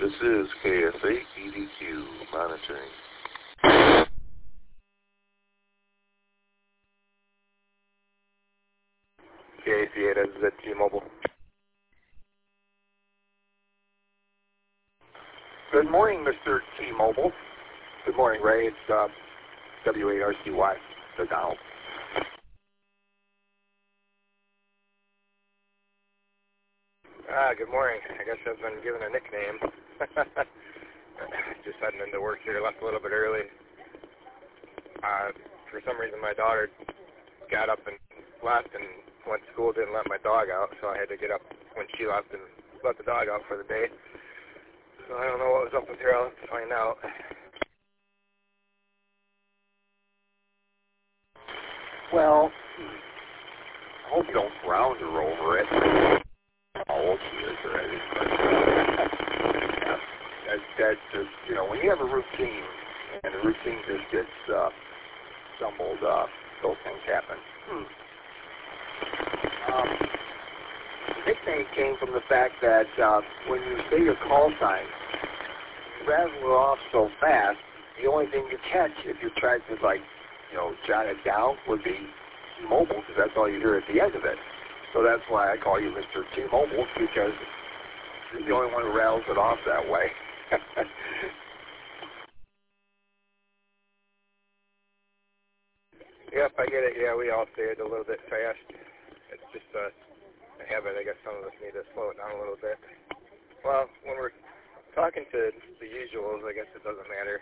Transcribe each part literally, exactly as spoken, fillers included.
This is K S A E D Q monitoring. K A C eight, this is at T-Mobile. Good morning, Mister T-Mobile. Good morning, Ray. It's uh, W eight R C Y, the Donald. Ah, good morning. I guess I've been given a nickname. Just heading into work here, left a little bit early. Uh, for some reason, my daughter got up and left and went to school, didn't let my dog out, so I had to get up when she left and let the dog out for the day. So I don't know what was up with her. I'll have to find out. Well, I hope you don't ground her over it. How old she is already. But, uh, yeah, that, that just, you know, when you have a routine, and the routine just gets uh, stumbled up, those things happen. Hmm. Um, the nickname came from the fact that uh, when you say your call sign, you rattle it off so fast, the only thing you catch if you try to, like, you know, jot it down would be T-Mobile, because that's all you hear at the end of it. So that's why I call you Mister T-Mobile, because you're the only one who rattles it off that way. Yep, I get it. Yeah, we all say it a little bit fast. It's just a, a habit. I guess some of us need to slow it down a little bit. Well, when we're talking to the usuals, I guess it doesn't matter.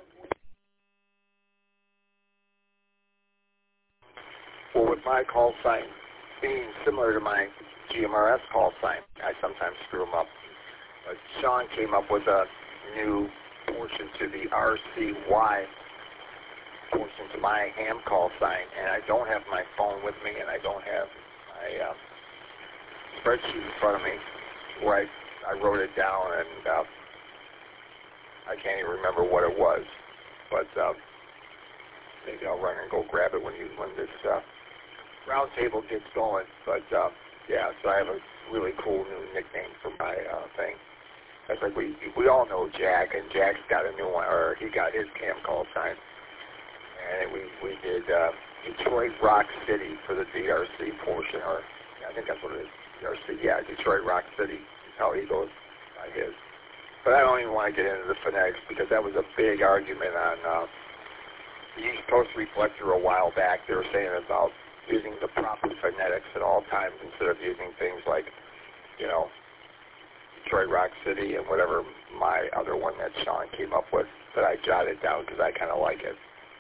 Well, with my call sign being similar to my G M R S call sign, I sometimes screw them up. But Sean came up with a new portion to the R C Y portion to my ham call sign, and I don't have my phone with me, and I don't have my uh, spreadsheet in front of me where I, I wrote it down, and uh, I can't even remember what it was. But uh, maybe I'll run and go grab it when you when this uh, round table gets going. But uh, yeah, so I have a really cool new nickname for my uh, thing. That's like we we all know Jack, and Jack's got a new one, or he got his cam call sign. And we we did uh, Detroit Rock City for the D R C portion, or yeah, I think that's what it is. D R C, yeah, Detroit Rock City is how he goes by his. But I don't even want to get into the phonetics because that was a big argument on uh, the East Coast Reflector a while back. They were saying about using the proper phonetics at all times instead of using things like, you know, Detroit Rock City and whatever my other one that Sean came up with that I jotted down because I kind of like it.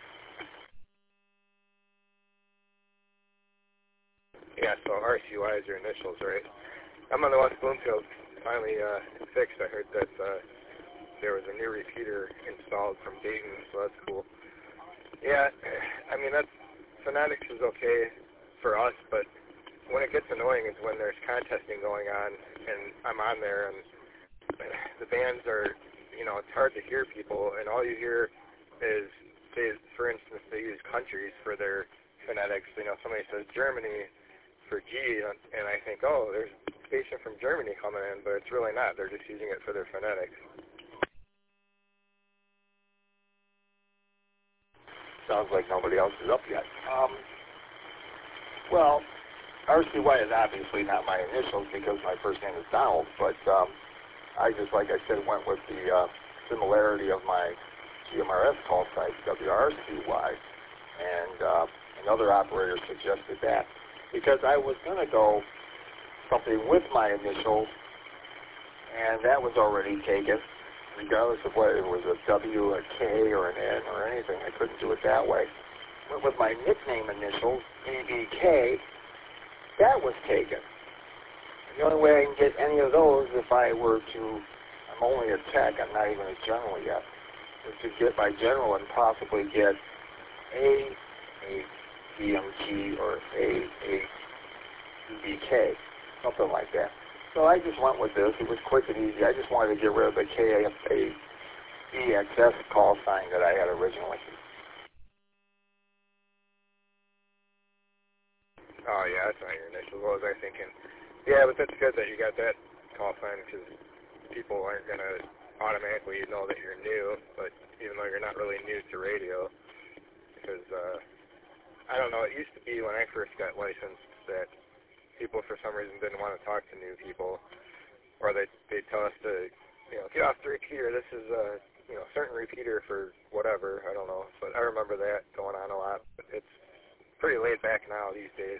Yeah, so R C Y is your initials, right? I'm on the West Bloomfield. Finally uh, fixed. I heard that uh, there was a new repeater installed from Dayton, so that's cool. Yeah, I mean, that's, phonetics is okay for us, but when it gets annoying is when there's contesting going on, and I'm on there, and the bands are, you know, it's hard to hear people, and all you hear is, say, for instance, they use countries for their phonetics. You know, somebody says Germany for G, and I think, oh, there's a station from Germany coming in, but it's really not. They're just using it for their phonetics. Sounds like nobody else is up yet. Um, well, R C Y is obviously not my initials because my first name is Donald, but um, I just, like I said, went with the uh, similarity of my G M R S call sign, W R C Y, and uh, another operator suggested that. Because I was going to go something with my initials, and that was already taken, regardless of whether it was a W, a K, or an N, or anything. I couldn't do it that way. But with my nickname initials, A B K, that was taken. And the only way I can get any of those if I were to, I'm only a tech, I'm not even a general yet, is to get my general and possibly get A, A, B M T or A A B K, something like that. So I just went with this. It was quick and easy. I just wanted to get rid of the K A B X S call sign that I had originally. Oh, yeah, that's not your initials. What was I thinking? Yeah, but that's good that you got that call sign because people aren't going to automatically you know that you're new, but even though you're not really new to radio, because uh, I don't know, it used to be when I first got licensed that people for some reason didn't want to talk to new people, or they they'd tell us to, you know, get off the repeater. This is a you know certain repeater for whatever. I don't know, but I remember that going on a lot. But it's pretty laid back now these days.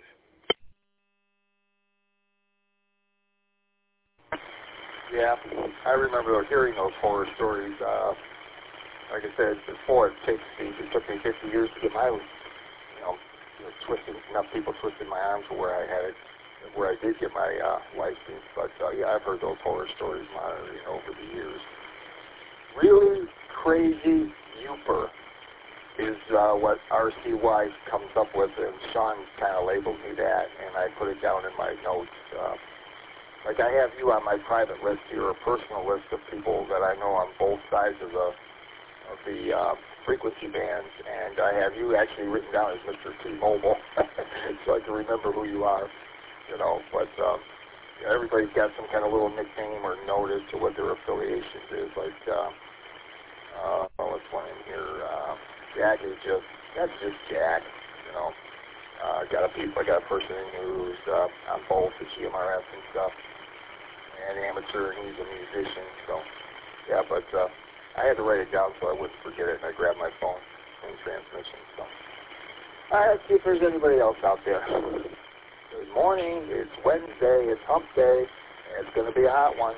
Yeah, I remember hearing those horror stories. Uh, like I said before, it takes me, it took me fifty years to get my, you know, twisted, enough people twisted my arms to where I had it, where I did get my uh, license. But uh, yeah, I've heard those horror stories monitoring over the years. Really crazy youper is uh, what R C Y comes up with, and Sean kind of labeled me that, and I put it down in my notes. Uh, Like I have you on my private list here, a personal list of people that I know on both sides of the of the uh, frequency bands, and I have you actually written down as Mister T-Mobile, so I can remember who you are, you know. But um, yeah, everybody's got some kind of little nickname or note as to what their affiliation is. Like, uh, uh, oh, what's one in here? Uh, Jack is just that's just Jack, you know. Uh, got a people, I got a person who's uh, on both the G M R S and stuff. An amateur, and he's a musician, so yeah, but uh, I had to write it down so I wouldn't forget it, and I grabbed my phone in transmission, so. All right, let's see if there's anybody else out there. Good morning, it's Wednesday, it's hump day, and it's going to be a hot one.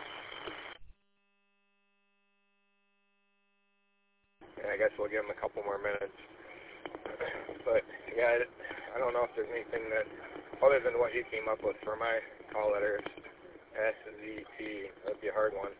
Yeah, I guess we'll give them a couple more minutes, but yeah, I, I don't know if there's anything that, other than what you came up with for my call letters. S Z T, that'd be a hard one.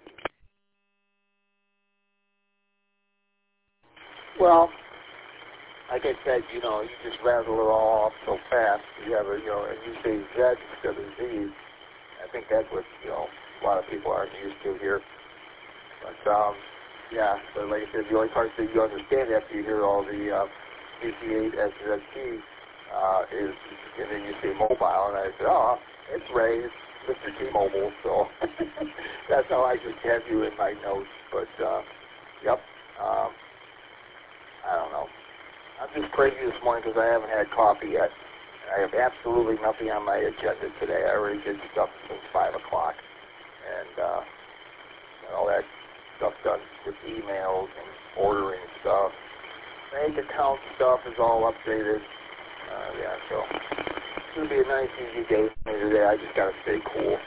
Well, like I said, you know, you just rattle it all off so fast. You have a, you know, and you say Z instead of Z. I think that's what, you know, a lot of people aren't used to here. But, um, yeah, but like I said, the only part that you understand after you hear all the uh, C C eight S Z T uh, is, and then you say mobile, and I say, oh, it's Ray, it's Mister T-Mobile, so that's how I just have you in my notes. But, uh, yep, um, I don't know. I'm just crazy this morning because I haven't had coffee yet. I have absolutely nothing on my agenda today. I already did stuff since five o'clock, and uh, all that stuff done with emails and ordering stuff. Bank account stuff is all updated. Uh, yeah, so it's going to be a nice, easy day for me today. I just got to stay cool.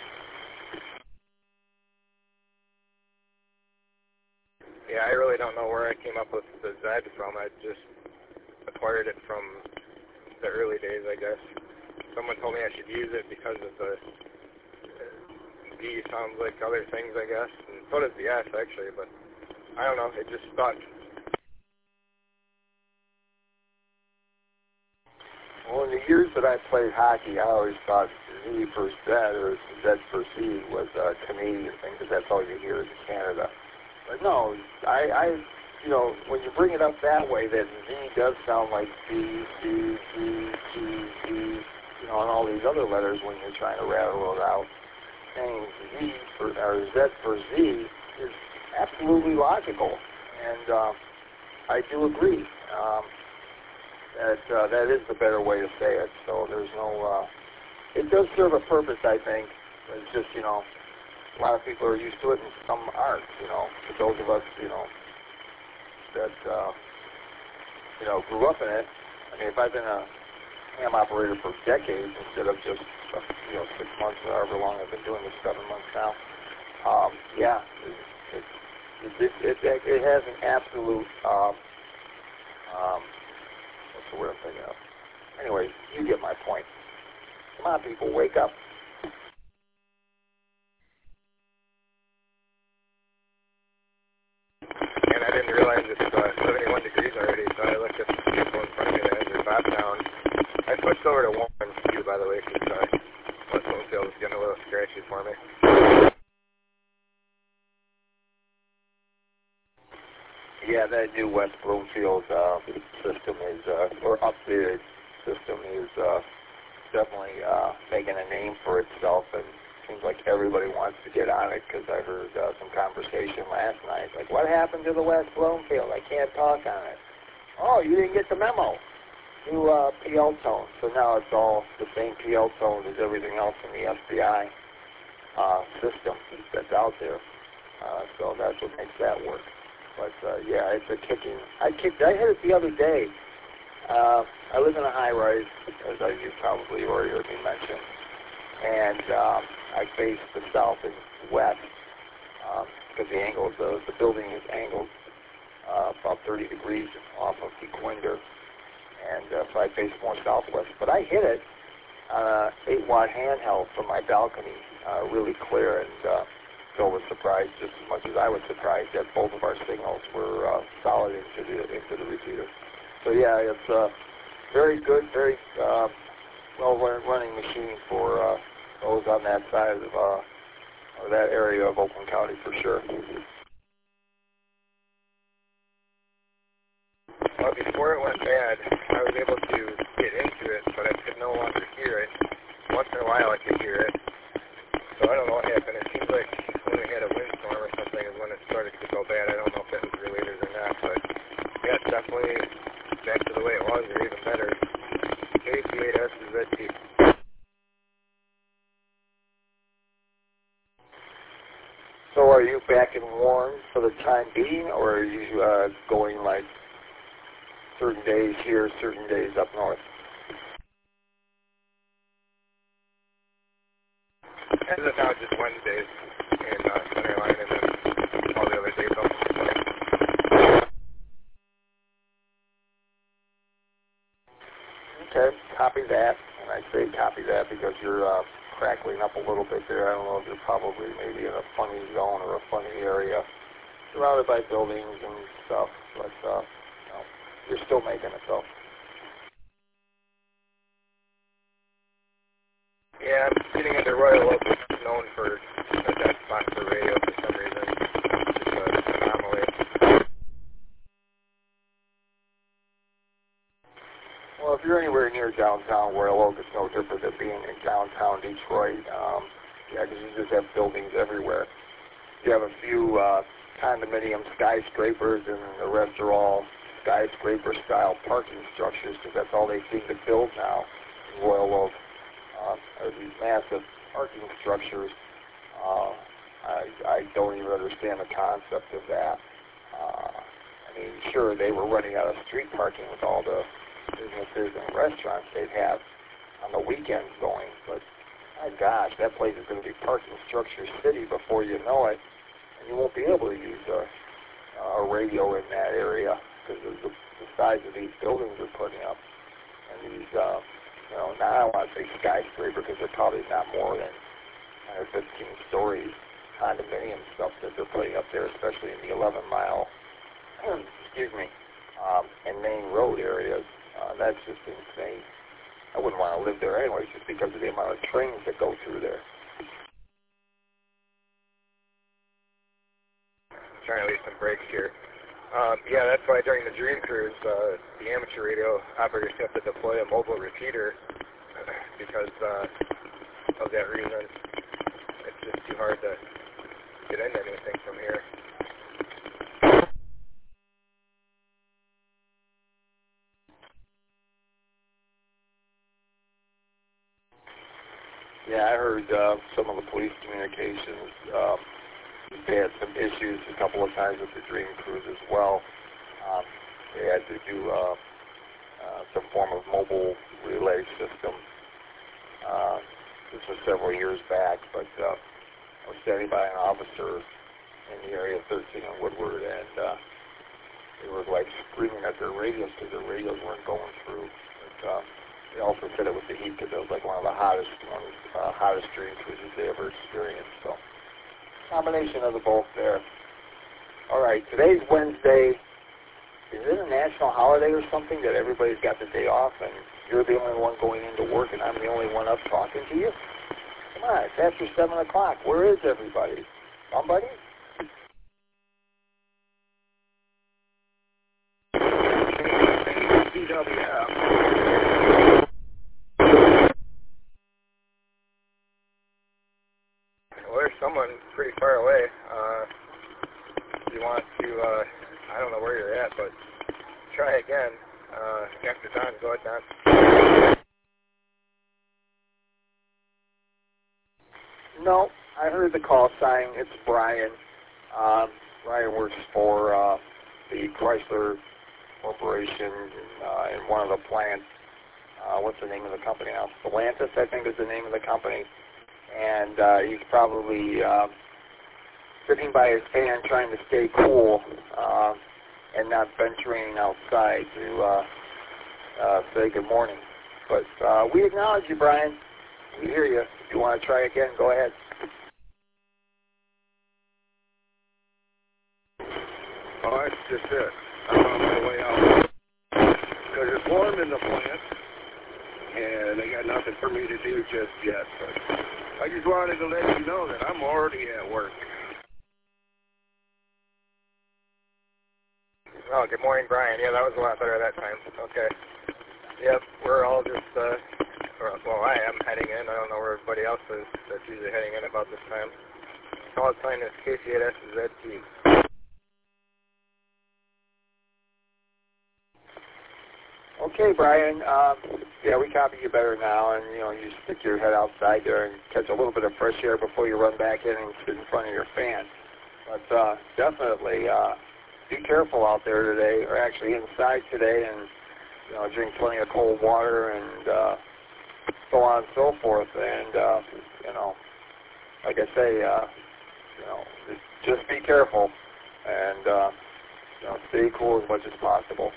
Yeah, I really don't know where I came up with the Z from. I just acquired it from the early days, I guess. Someone told me I should use it because of the D sounds like other things, I guess. And so does the S, actually, but I don't know. It just stuck. Well, in the years that I played hockey, I always thought Z for Z or Z for C was a Canadian thing because that's all you hear in Canada. But no, I, I, you know, when you bring it up that way, that Z does sound like B, C, G, G, Z, you know, and all these other letters when you're trying to rattle it out. Saying Z for, or Z for Z is absolutely logical, and uh, I do agree. Um, That, uh, that is the better way to say it. So there's no, uh, it does serve a purpose, I think. It's just, you know, a lot of people are used to it and some aren't, you know. For those of us, you know, that, uh, you know, grew up in it. I mean, if I've been a ham operator for decades instead of just, uh, you know, six months or however long I've been doing this, seven months now, um, yeah, it, it, it, it, it, it has an absolute, um, um, what's the word I'm thinking of? Anyway, you get my point. Come on, people, wake up. And I didn't realize it's uh, seventy-one degrees already, so I looked at the people in front of me that had their top down. I switched over to warm too, by the way, because uh, my phone feels getting a little scratchy for me. Yeah, that new West Bloomfield uh, system is, uh, or updated system is uh, definitely uh, making a name for itself, and seems like everybody wants to get on it because I heard uh, some conversation last night. Like, what happened to the West Bloomfield? I can't talk on it. Oh, you didn't get the memo. New uh, P L tone. So now it's all the same P L tone as everything else in the F B I uh, system that's out there. Uh, so that's what makes that work. But uh, yeah, it's a kicking. I kicked. I hit it the other day. Uh, I live in a high-rise, as I you probably already heard me mention, and um, I face the south and west because um, the angle of the the building is angled uh, about thirty degrees off of Equinder, and uh, so I face more southwest. But I hit it on a eight watt handheld from my balcony, uh, really clear, and uh, Phil was surprised just as much as I was surprised that both of our signals were uh, solid into the into the repeater. So yeah, it's a very good, very uh, well-running machine for uh, those on that side of uh, that area of Oakland County for sure. Well, before it went bad, I was able to get into it, but I could no longer hear it. Once in a while, I could hear it. So I don't know what happened. It seems like when we had a windstorm or something is when it started to go bad. I don't know if that was related or not, but yeah, it's definitely back to the way it was, or even better. K C eight S is Z T. So are you back in Warren for the time being, or are you uh, going like certain days here, certain days up north? As of now, just Wednesdays in uh, Center Line, and then all the other days off. Okay, copy that, and I say copy that because you're uh, crackling up a little bit there. I don't know if you're probably maybe in a funny zone or a funny area, surrounded by buildings and stuff, but uh, you know, you're still making it though. Yeah, I'm sitting under Royal Oak, which is known for a dead spot for radio for some reason. It's just an anomaly. Well, if you're anywhere near downtown Royal Oak, it's no different than being in downtown Detroit. Um, yeah, because you just have buildings everywhere. You have a few uh, condominium skyscrapers, and the rest are all skyscraper-style parking structures, because that's all they seem to build now in Royal Oak. Uh, are these massive parking structures. Uh, I, I don't even understand the concept of that. Uh, I mean, sure, they were running out of street parking with all the businesses and restaurants they'd have on the weekends going, but my gosh, that place is going to be parking structure city before you know it, and you won't be able to use a, a radio in that area because of the, the size of these buildings they're putting up, and these, uh, you know, now I don't want to say skyscraper because they're probably not more than ten or fifteen stories condominium stuff that they're putting up there, especially in the eleven mile, excuse me, um, and main road areas. Uh, that's just insane. I wouldn't want to live there anyways, just because of the amount of trains that go through there. Trying to leave some breaks here. Um, yeah, that's why during the Dream Cruise, uh, the amateur radio operators have to deploy a mobile repeater because uh, of that reason. It's just too hard to get into anything from here. Yeah, I heard uh, some of the police communications. Um, they had some issues a couple of times with the Dream Cruise as well. Um, they had to do uh, uh, some form of mobile relay system. Uh, this was several years back, but uh, I was standing by an officer in the area of thirteen and Woodward, and uh, they were like screaming at their radios because their radios weren't going through. But, uh, they also said it was the heat because it was like one of the hottest, one of the uh, hottest Dream Cruises they ever experienced. So, combination of the both there. All right, today's Wednesday. Is it a national holiday or something that everybody's got the day off and you're the only one going into work and I'm the only one up talking to you? Come on, it's after seven o'clock. Where is everybody? Somebody? C W F. someone pretty far away. Uh, if you want to, uh, I don't know where you're at, but try again. Uh, after Don, go ahead, Don. No, I heard the call sign. It's Brian. Um, Brian works for uh, the Chrysler Corporation uh, in one of the plants. Uh, what's the name of the company now? Stellantis, I think, is the name of the company. And uh, he's probably uh, sitting by his fan trying to stay cool uh, and not venturing outside to uh, uh, say good morning. But uh, we acknowledge you, Brian. We hear you. If you want to try again, go ahead. Oh, that's just it. I'm on my way out. Because it's warm in the plant, and they got nothing for me to do just yet. But I just wanted to let you know that I'm already at work. Oh, good morning, Brian. Yeah, that was a lot better that time. Okay. Yep, we're all just, uh, well, I am heading in. I don't know where everybody else is that's usually heading in about this time. Call sign is K C eight S Z T. Okay, Brian. Um, yeah, we copy you better now, and you know you stick your head outside there and catch a little bit of fresh air before you run back in and sit in front of your fan. But uh, definitely uh, be careful out there today, or actually inside today, and you know drink plenty of cold water and uh, so on and so forth. And uh, you know, like I say, uh, you know, just, just be careful and uh, you know stay cool as much as possible.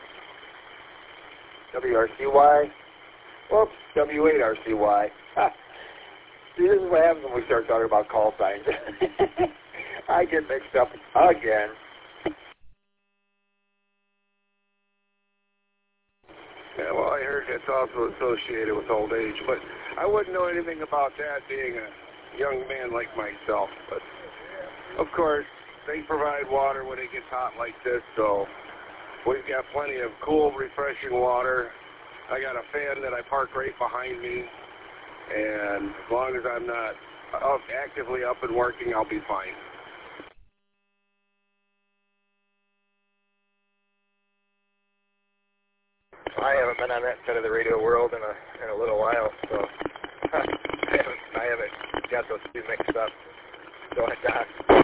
W R C Y, whoops, W eight R C Y. See, this is what happens when we start talking about call signs. I get mixed up again. Yeah, well, I heard that's also associated with old age, but I wouldn't know anything about that being a young man like myself. But, of course, they provide water when it gets hot like this, so we've got plenty of cool, refreshing water. I got a fan that I park right behind me, and as long as I'm not up, actively up and working, I'll be fine. I haven't been on that side of the radio world in a in a little while, so I haven't I haven't got those two mixed up. Go ahead, Don.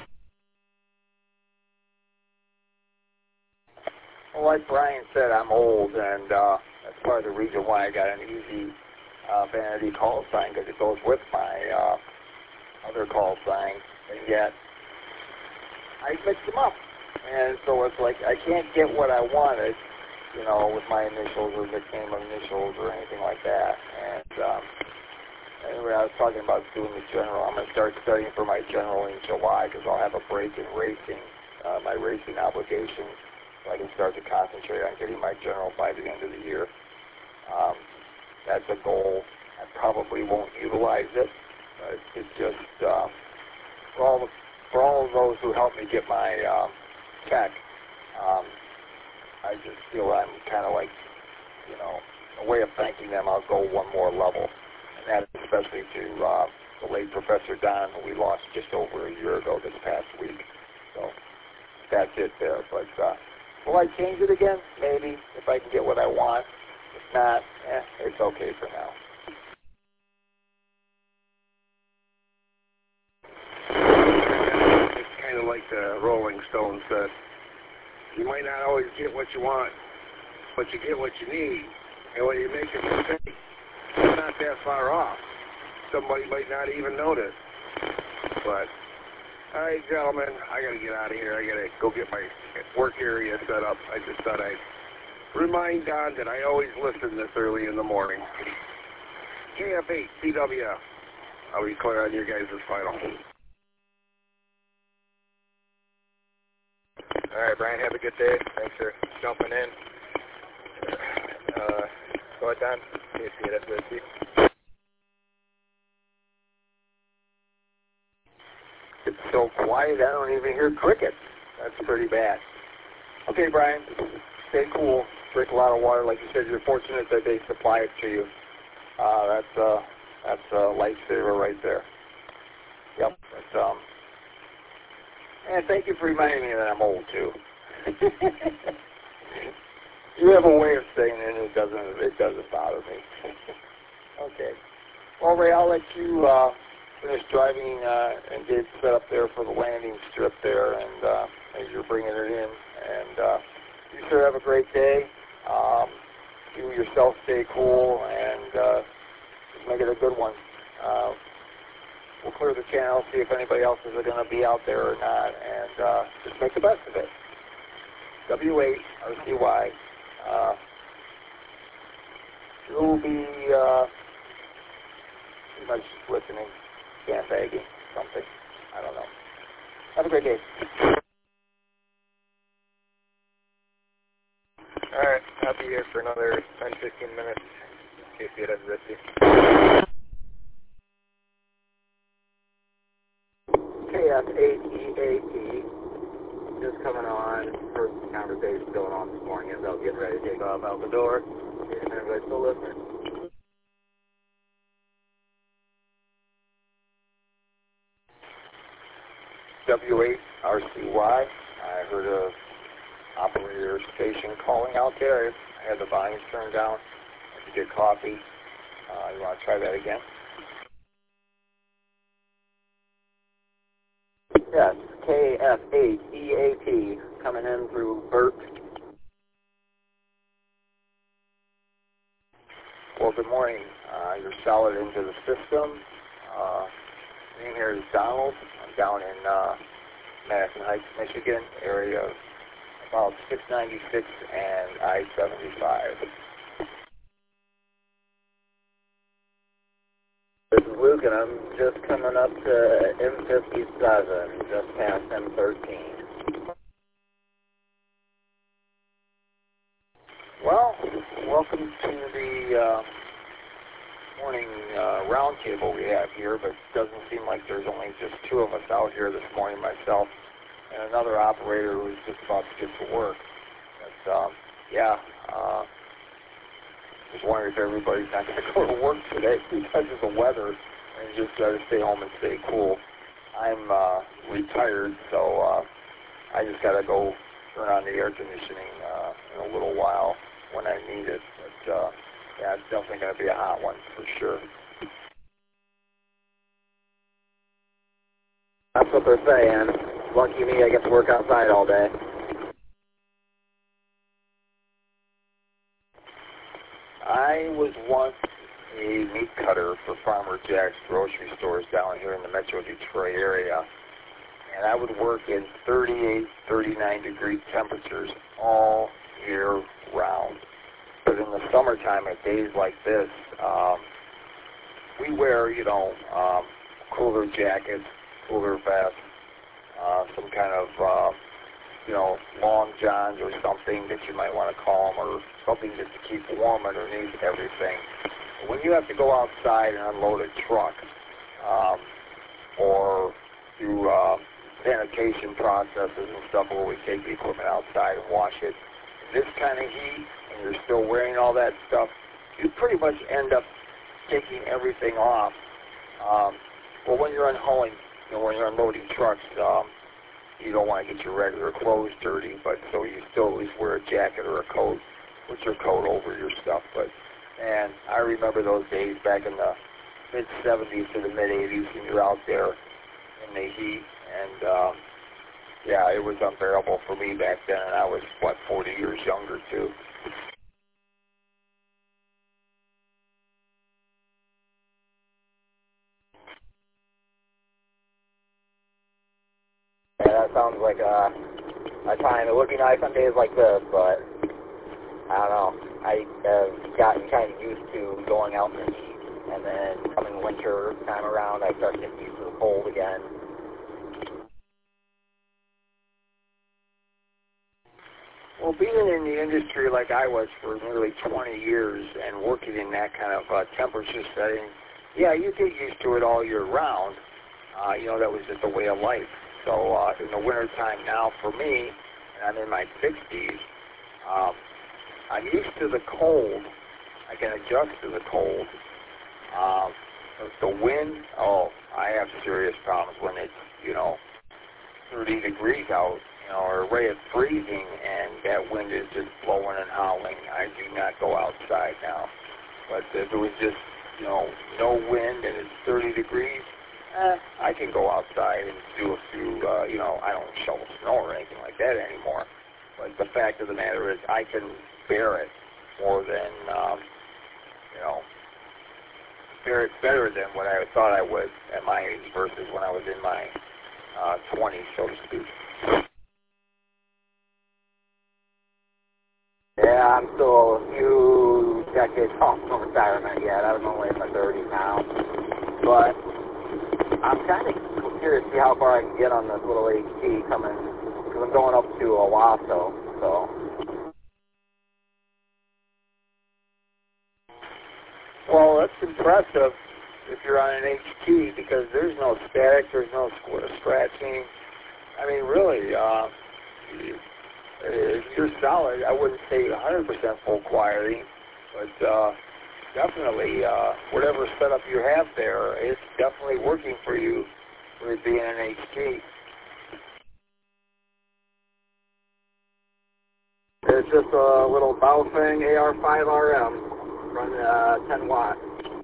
Well, like Brian said, I'm old, and uh, that's part of the reason why I got an easy uh, vanity call sign, because it goes with my uh, other call sign, and yet I mix them up. And so it's like I can't get what I wanted, you know, with my initials or nickname of initials or anything like that. And um, anyway, I was talking about doing the general. I'm going to start studying for my general in July, because I'll have a break in racing, uh, my racing obligations. So I can start to concentrate on getting my general by the end of the year. Um, that's a goal. I probably won't utilize it. Uh, it's just uh, for all the, for all of those who helped me get my um, tech. Um, I just feel I'm kind of like, you know, a way of thanking them. I'll go one more level, and that is especially to uh, the late Professor Don, who we lost just over a year ago this past week. So that's it there. But uh, will I change it again? Maybe, if I can get what I want. If not, eh, it's okay for now. It's kind of like the Rolling Stones said. You might not always get what you want, but you get what you need. And when you make a mistake, it's not that far off. Somebody might not even notice. But, all right, gentlemen, I got to get out of here. I got to go get my work area set up. I just thought I'd remind Don that I always listen this early in the morning. K F eight C W F. I'll be clear on your guys' final. All right, Brian, have a good day. Thanks for jumping in. Uh, go ahead, Don. K C eight S Z T. It's so quiet, I don't even hear crickets. That's pretty bad. Okay, Brian, stay cool. Drink a lot of water. Like you said, you're fortunate that they supply it to you. Uh, that's, uh, that's a lifesaver right there. Yep. But, um, And thank you for reminding me that I'm old, too. You have a way of saying it, and it doesn't, it doesn't bother me. Okay. Well, Ray, I'll let you uh, finish driving uh, and get set up there for the landing strip there, and uh, as you're bringing it in. And uh, you sure have a great day. Um, you yourself stay cool, and uh, just make it a good one. Uh, we'll clear the channel, see if anybody else is going to be out there or not, and uh, just make the best of it. W eight R C Y. Uh, you'll be uh, pretty much just listening, sandbagging, something. I don't know. Have a great day. Alright, I'll be here for another ten to fifteen minutes in case you get a risky. K F eight E A T, just coming on. First conversation going on this morning as I was getting ready to take off out the door. And everybody's still listening. W eight R C Y, I heard a operator station calling out there. I had the volume turned down. If you get coffee, uh, you want to try that again? Yes, K F eight E A T coming in through Burt. Well, good morning. Uh, you're solid into the system. Uh, name here is Donald. I'm down in uh, Madison Heights, Michigan, area of about six ninety-six and I seventy-five. This is Luke, and I'm just coming up to M fifty-seven, just past M thirteen. Well, welcome to the uh, morning uh, roundtable we have here, but it doesn't seem like there's only just two of us out here this morning, myself and another operator who's just about to get to work. But, um, yeah, uh, just wondering if everybody's not going to go to work today because of the weather and just got to stay home and stay cool. I'm uh, retired, so uh, I just got to go turn on the air conditioning uh, in a little while when I need it. But, uh, yeah, it's definitely going to be a hot one for sure. That's what they're saying. Lucky me, I get to work outside all day. I was once a meat cutter for Farmer Jack's grocery stores down here in the Metro Detroit area. And I would work in thirty-eight, thirty-nine degree temperatures all year round. But in the summertime, at days like this, um, we wear, you know, um, cooler jackets, cooler vests, uh, some kind of, uh, you know, long johns or something that you might want to call them, or something just to keep warm underneath everything. When you have to go outside and unload a truck, um, or do uh, sanitation processes and stuff where we take the equipment outside and wash it, this kind of heat, and you're still wearing all that stuff, you pretty much end up taking everything off. Um, well, when you're unhauling, you know, when you're unloading trucks, um, you don't want to get your regular clothes dirty, but so you still at least wear a jacket or a coat, put your coat over your stuff. But, and I remember those days back in the mid seventies to the mid eighties when you're out there in the heat, and um, yeah, it was unbearable for me back then, and I was, what, forty years younger, too. Yeah, that sounds like a, a time. It would be nice on days like this, but I don't know. I have gotten kind of used to going out in the heat, and then coming winter time around, I start getting used to the cold again. Well, being in the industry like I was for nearly twenty years and working in that kind of uh, temperature setting, yeah, you get used to it all year round. Uh, you know, that was just a way of life. So uh, in the wintertime now for me, and I'm in my sixties, um, I'm used to the cold. I can adjust to the cold. Um, the wind, oh, I have serious problems when it's, you know, thirty degrees out, you know, or right at freezing, and that wind is just blowing and howling, I do not go outside now. But if it was just, you know, no wind and it's thirty degrees, eh, I can go outside and do a few, uh, you know, I don't shovel snow or anything like that anymore. But the fact of the matter is I can bear it more than, um, you know, bear it better than what I thought I would at my age versus when I was in my uh, twenties, so to speak. Yeah, I'm still a few decades off from retirement yet. I'm only in my thirties now. But I'm kind of curious to see how far I can get on this little H T coming, because I'm going up to Owasso, so. Well, that's impressive if you're on an H T, because there's no static, there's no scratching. I mean, really, uh, if you're solid, I wouldn't say one hundred percent full quieting, but uh, definitely uh, whatever setup you have there, it's definitely working for you with being an H T. It's just a little Baofeng A R five R M, running uh, ten watts.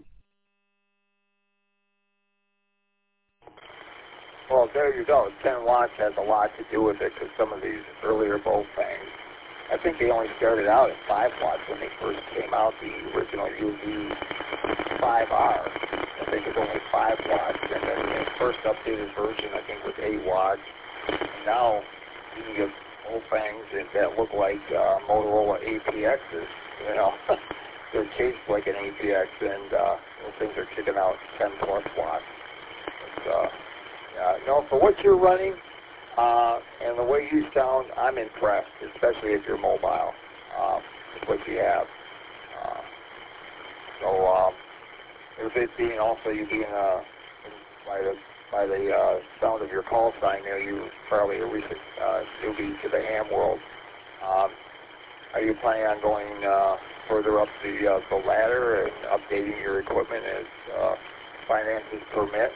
Well, there you go. ten watts has a lot to do with it, because some of these earlier Baofengs, I think they only started out at five watts when they first came out. The original U V five R, I think, was only five watts, and then the first updated version, I think, was eight watts. And now you can get Baofengs that look like uh, Motorola A P Xs. You know, they're cased like an A P X, and uh, those things are kicking out ten plus watts. But, uh, Uh, you know, for what you're running uh, and the way you sound, I'm impressed, especially if you're mobile, uh, with what you have. Uh, so, um, with it being also you being uh, by the by the uh, sound of your call sign there, you probably a recent uh, newbie to the ham world. Um, are you planning on going uh, further up the uh, the ladder and updating your equipment as uh, finances permit?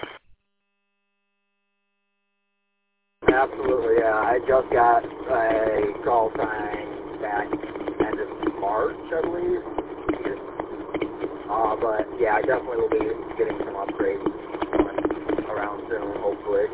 Absolutely, yeah. I just got a call sign back end of March, I believe. Uh, but yeah, I definitely will be getting some upgrades coming around soon, hopefully.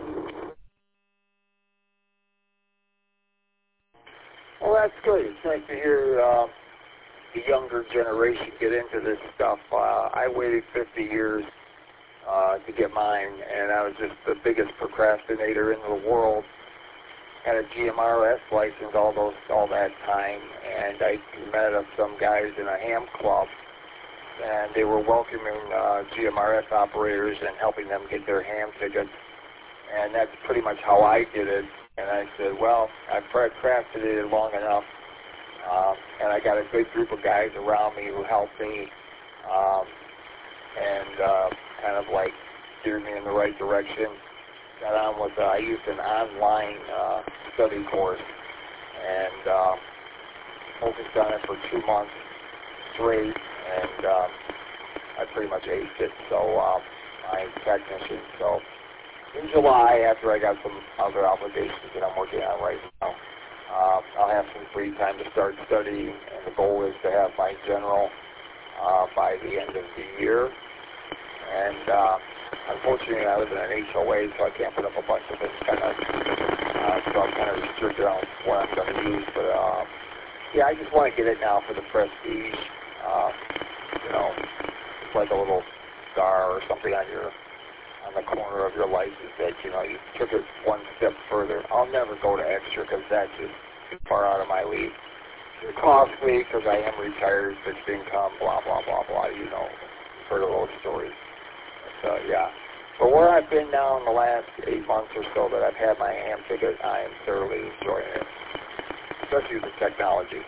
Well, that's good. It's nice to hear uh, the younger generation get into this stuff. Uh, I waited fifty years Uh, to get mine, and I was just the biggest procrastinator in the world. Had a G M R S license all those all that time, and I met up some guys in a ham club, and they were welcoming uh, G M R S operators and helping them get their ham tickets, and that's pretty much how I did it. And I said, well, I've procrastinated long enough, um, and I got a good group of guys around me who helped me, um, and uh, kind of like steered me in the right direction. Got on with, uh, I used an online uh, study course, and uh, focused on it for two months straight, and um, I pretty much aced it. So um, my technician. So in July, after I got some other obligations that I'm working on right now, uh, I'll have some free time to start studying, and the goal is to have my general uh, by the end of the year. And uh, unfortunately, I live in an H O A, so I can't put up a bunch of it. Kind of, uh, so I'm kind of restricted on what I'm going to use. But uh, yeah, I just want to get it now for the prestige. Uh, you know, it's like a little star or something on your on the corner of your license that you know you took it one step further. I'll never go to extra because that's just too far out of my league. It's costly because I am retired, fixed income, blah blah blah blah. You know, heard of those stories. So, yeah. But where I've been now in the last eight months or so that I've had my ham ticket, I am thoroughly enjoying it, especially with the technology.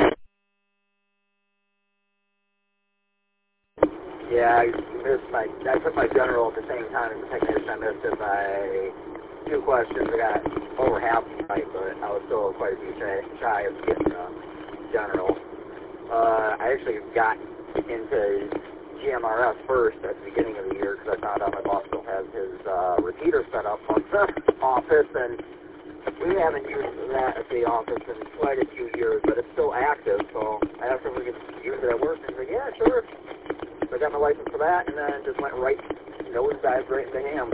Yeah, I missed my, I took my general at the same time as the technician. I missed it by two questions. I got over half right, but I was still quite a few shy, shy of getting uh, general. Uh, I actually got into G M R S first at the beginning of the year because I found out my boss still has his uh, repeater set up on the office, and we haven't used that at the office in quite a few years, but it's still active, so I asked him if we could use it at work, and he said, yeah, sure. So I got my license for that, and then just went right, nose dive right into ham.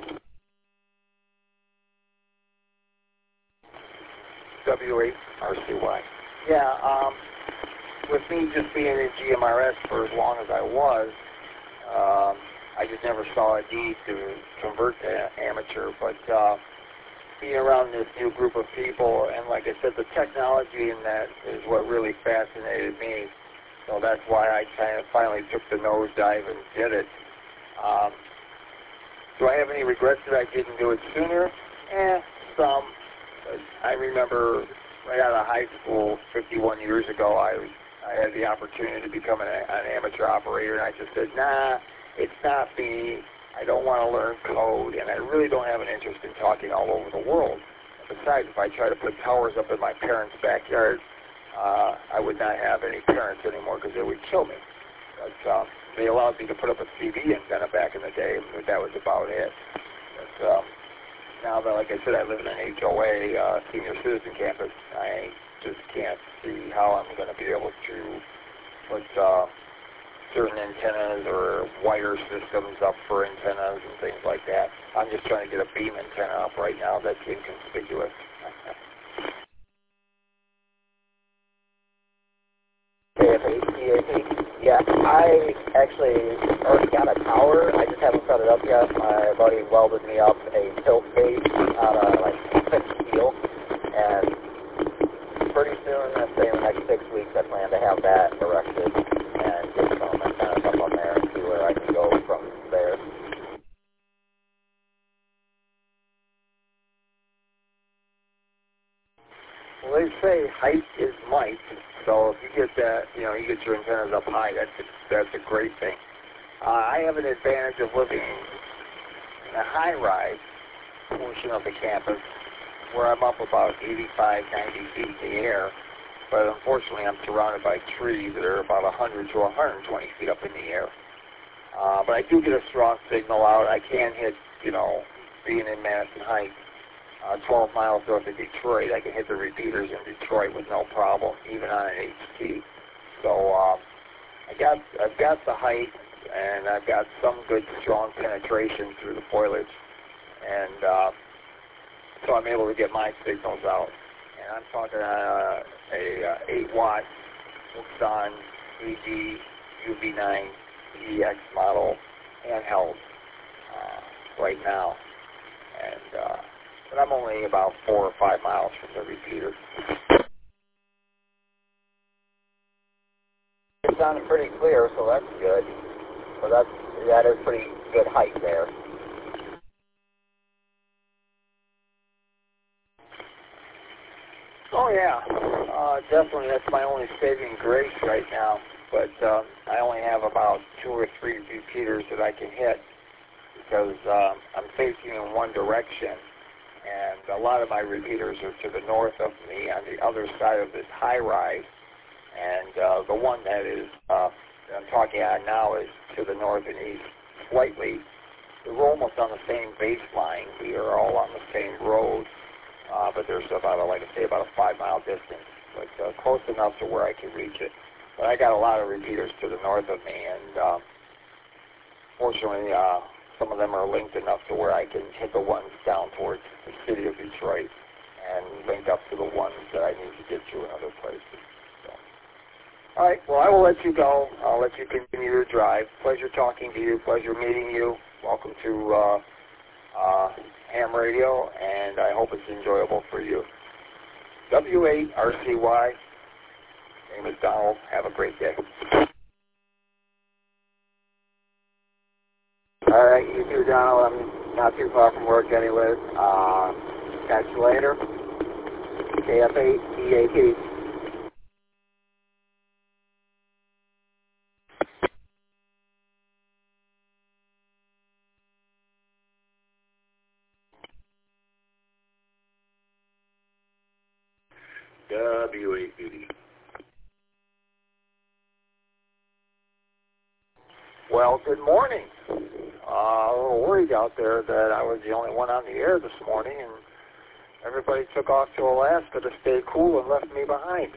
W eight R C Y. Yeah, um, with me just being in G M R S for as long as I was, um, I just never saw a need to convert to amateur, but uh, being around this new group of people, and like I said, the technology in that is what really fascinated me. So that's why I kind of finally took the nosedive and did it. Um, do I have any regrets that I didn't do it sooner? Eh, some. But I remember right out of high school, fifty-one years ago, I I had the opportunity to become an, an amateur operator, and I just said, nah, it's not me. I don't want to learn code, and I really don't have an interest in talking all over the world. Besides, if I try to put towers up in my parents' backyard, uh, I would not have any parents anymore because they would kill me. But um, they allowed me to put up a T V antenna back in the day, but that was about it. But um, now that, like I said, I live in an H O A uh, senior citizen campus, I just can't see how I'm going to be able to put uh, certain antennas or wire systems up for antennas and things like that. I'm just trying to get a beam antenna up right now that's inconspicuous. K F H, T A P. Yeah, I actually already got a tower. I just haven't set it up yet. My buddy welded me up a tilt base out of like thick steel, and pretty soon, I'd say in the next six weeks, I plan to have that erected and get some antennas up on there and see where I can go from there. Well, they say height is might, so if you get that, you know, you get your antennas up high, that's a, that's a great thing. Uh, I have an advantage of living in a high-rise portion of the campus where I'm up about eighty-five, ninety feet in the air, but unfortunately I'm surrounded by trees that are about one hundred to one hundred twenty feet up in the air. Uh, but I do get a strong signal out. I can hit, you know, being in Madison Heights, uh, twelve miles north of Detroit, I can hit the repeaters in Detroit with no problem, even on an H T. So uh, I got, I've got the height, and I've got some good, strong penetration through the foliage, and uh, so I'm able to get my signals out. And I'm talking uh, a uh, eight watt Uxon A D U V nine E X model handheld uh, right now. And uh, but I'm only about four or five miles from the repeater. It sounded pretty clear, so that's good. So that's, that is pretty good height there. Oh yeah, uh, definitely. That's my only saving grace right now. But um, I only have about two or three repeaters that I can hit because um, I'm facing in one direction, and a lot of my repeaters are to the north of me on the other side of this high rise, and uh, the one that is uh, that I'm talking on now is to the north and east slightly. We're almost on the same baseline. We are all on the same road. Uh, but there's about, a, like I say, about a five-mile distance, but uh, close enough to where I can reach it. But I got a lot of repeaters to the north of me, and uh, fortunately, uh, some of them are linked enough to where I can hit the ones down towards the city of Detroit and link up to the ones that I need to get to in other places. So. All right, well, I will let you go. I'll let you continue your drive. Pleasure talking to you. Pleasure meeting you. Welcome to uh, uh, Ham Radio, and I hope it's enjoyable for you. W eight R C Y, name is Donald. Have a great day. All right, you too, Donald. I'm not too far from work anyways. Uh, catch you later. K F eight, E A P. W eight eighty. Well, good morning. Uh, a little worried out there that I was the only one on the air this morning, and everybody took off to Alaska to stay cool and left me behind.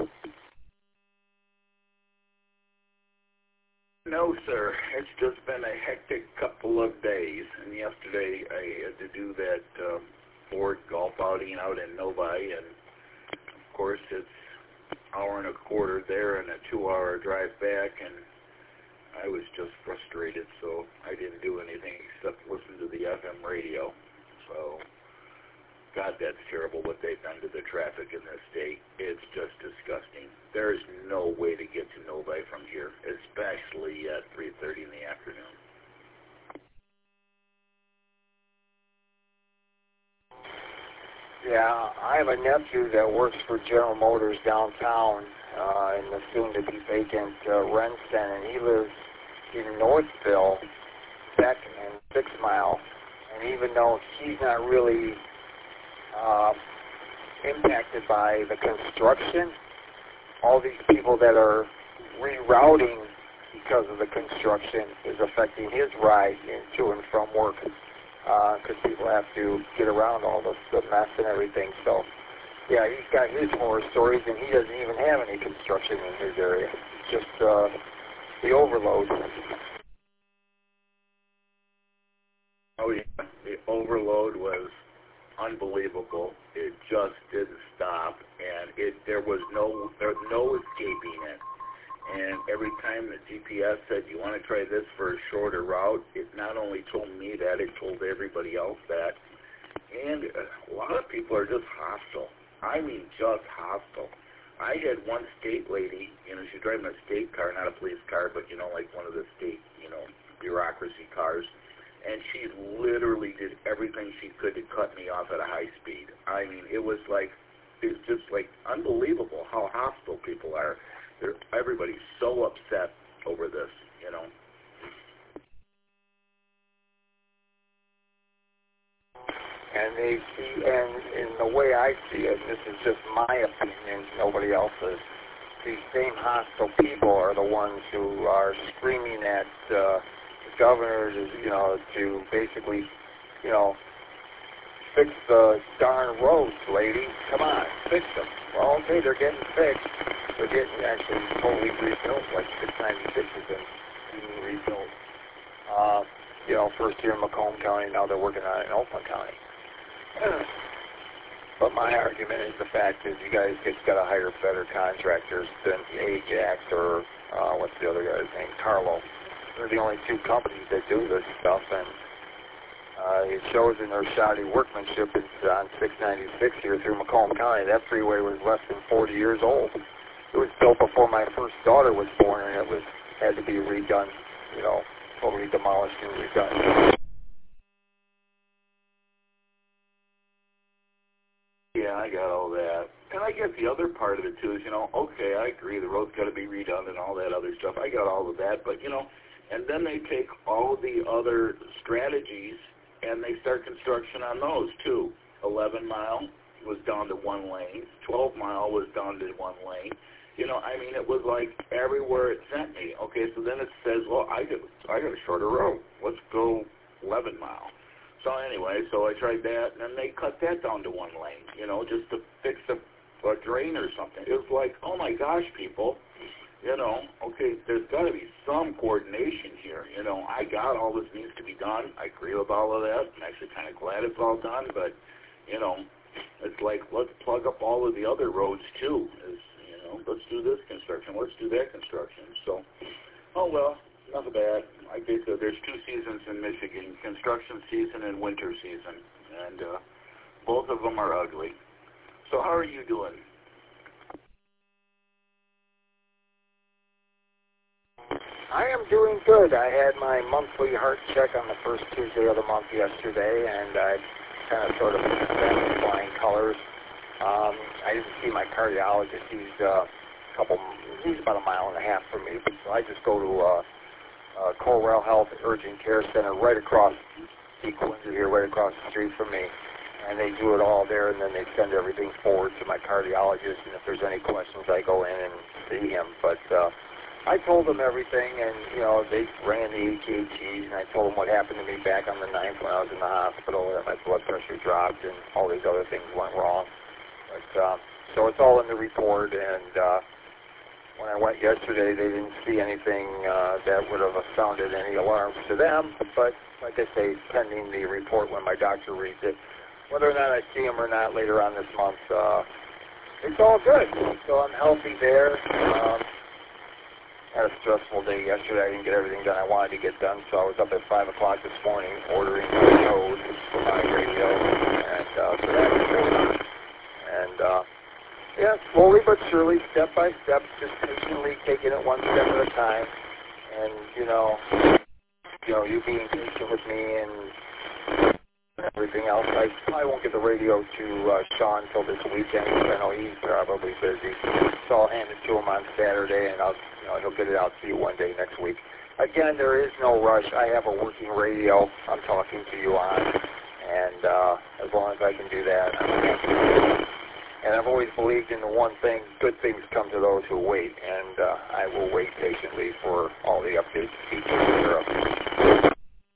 No, sir. It's just been a hectic couple of days, and yesterday I had to do that uh, Ford golf outing out in Novi, and of course it's an hour and a quarter there and a two-hour drive back, and I was just frustrated, so I didn't do anything except listen to the F M radio. So, God, that's terrible what they've done to the traffic in this state. It's just disgusting. There's no way to get to Novi from here, especially at three thirty in the afternoon. Yeah, I have a nephew that works for General Motors downtown uh, in the soon-to-be vacant uh, Renton, and he lives in Northville, Beck, and Six Mile. And even though he's not really uh, impacted by the construction, all these people that are rerouting because of the construction is affecting his ride in, to and from work, because uh, people have to get around all the, the mess and everything. So, yeah, he's got his horror stories, and he doesn't even have any construction in his area. It's just uh, the overload. Oh, yeah. The overload was unbelievable. It just didn't stop, and it there was no there was no escaping it. And every time the G P S said, you want to try this for a shorter route, it not only told me that, it told everybody else that. And a lot of people are just hostile. I mean, just hostile. I had one state lady, you know, she's driving a state car, not a police car, but, you know, like one of the state, you know, bureaucracy cars. And she literally did everything she could to cut me off at a high speed. I mean, it was like, it's just like unbelievable how hostile people are. They're, everybody's so upset over this, you know. And they see, and in the way I see it, this is just my opinion, nobody else's, these same hostile people are the ones who are screaming at uh, the governor, to, you know, to basically, you know, fix the darn roads, lady. Come on, fix them. Well, okay, they're getting fixed. They're getting actually totally rebuilt, like six ninety-six has been being rebuilt. Uh, you know, first here in Macomb County, now they're working on it in Oakland County. But my argument is the fact is you guys just got to hire better contractors than Ajax or uh, what's the other guy's name, Carlo. They're the only two companies that do this stuff, and uh, it shows in their shoddy workmanship. It's on six ninety-six here through Macomb County. That freeway was less than forty years old. It was built before my first daughter was born, and it was had to be redone, you know, totally demolished and redone. Yeah, I got all that. And I get the other part of it, too, is, you know, okay, I agree, the road's got to be redone and all that other stuff. I got all of that. But, you know, and then they take all the other strategies and they start construction on those, too. eleven mile was down to one lane. twelve mile was down to one lane. You know, I mean, it was like everywhere it sent me. Okay, so then it says, well, I got, I got a shorter road. Let's go eleven mile. So anyway, so I tried that, and then they cut that down to one lane, you know, just to fix a, a drain or something. It was like, oh my gosh, people, you know, okay, there's got to be some coordination here. You know, I got all this needs to be done. I agree with all of that. I'm actually kind of glad it's all done, but, you know, it's like, let's plug up all of the other roads too. Is, you know, let's do this construction. Let's do that construction. So, oh well. Not bad. Like they said, there's two seasons in Michigan, construction season and winter season, and uh, both of them are ugly. So how are you doing? I am doing good. I had my monthly heart check on the first Tuesday of the month yesterday, and I kind of sort of been with flying colors. Um, I didn't see my cardiologist. He's uh, a couple, he's about a mile and a half from me, so I just go to uh, Uh, Corewell Health Urgent Care Center right across Sequencer here, right across the street from me. And they do it all there, and then they send everything forward to my cardiologist. And if there's any questions, I go in and see him. But uh, I told them everything, and, you know, they ran the E K Gs, and I told them what happened to me back on the ninth when I was in the hospital, that my blood pressure dropped and all these other things went wrong. But, uh, so it's all in the report, and uh, when I went yesterday, they didn't see anything uh, that would have sounded any alarms to them, but like I say, pending the report when my doctor reads it, whether or not I see him or not later on this month, uh, it's all good. So I'm healthy there. Um, had a stressful day yesterday. I didn't get everything done I wanted to get done, so I was up at five o'clock this morning ordering codes for my radio, and uh, so that's going on. And, uh, yeah, slowly but surely, step by step, just patiently taking it one step at a time. And, you know, you know, you being patient with me and everything else. I probably won't get the radio to uh, Sean until this weekend, because I know he's probably busy. So I'll hand it to him on Saturday, and I'll, you know, he'll get it out to you one day next week. Again, there is no rush. I have a working radio I'm talking to you on, and uh, as long as I can do that, I'm happy. And I've always believed in the one thing: good things come to those who wait, and uh, I will wait patiently for all the updates, features, and updates.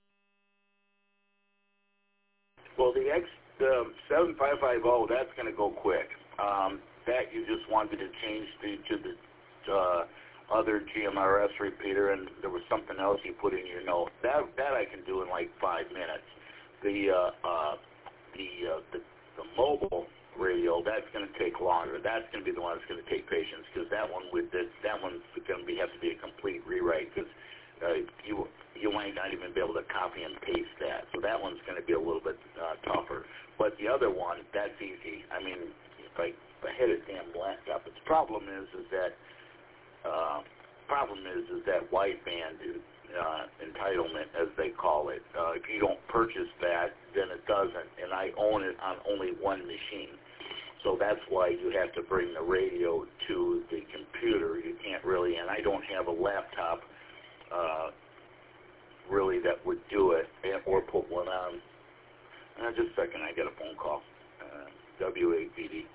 Well, the X the seven five five zero, that's going to go quick. Um, that you just wanted to change the, to the uh, other G M R S repeater, and there was something else you put in your note. That that I can do in like five minutes. The uh, uh, the, uh, the the mobile radio, that's going to take longer. That's going to be the one that's going to take patience, because that one with that that one's going to be have to be a complete rewrite, because uh, you you might not even be able to copy and paste that. So that one's going to be a little bit uh, tougher. But the other one, that's easy. I mean, if I, if I hit a damn laptop, its problem is is that uh, problem is is that wideband uh, entitlement, as they call it. Uh, if you don't purchase that, then it doesn't, and I own it on only one machine. So that's why you have to bring the radio to the computer. You can't really, and I don't have a laptop uh, really that would do it, or put one on. Uh, just a second, I get a phone call. Uh, W A P D.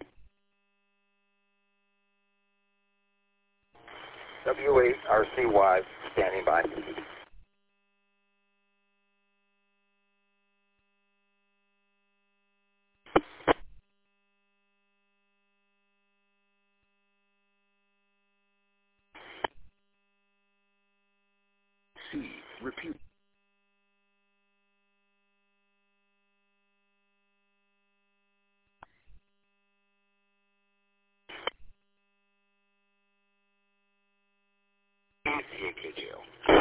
W eight R C Y, standing by. C, repeat. C K J O.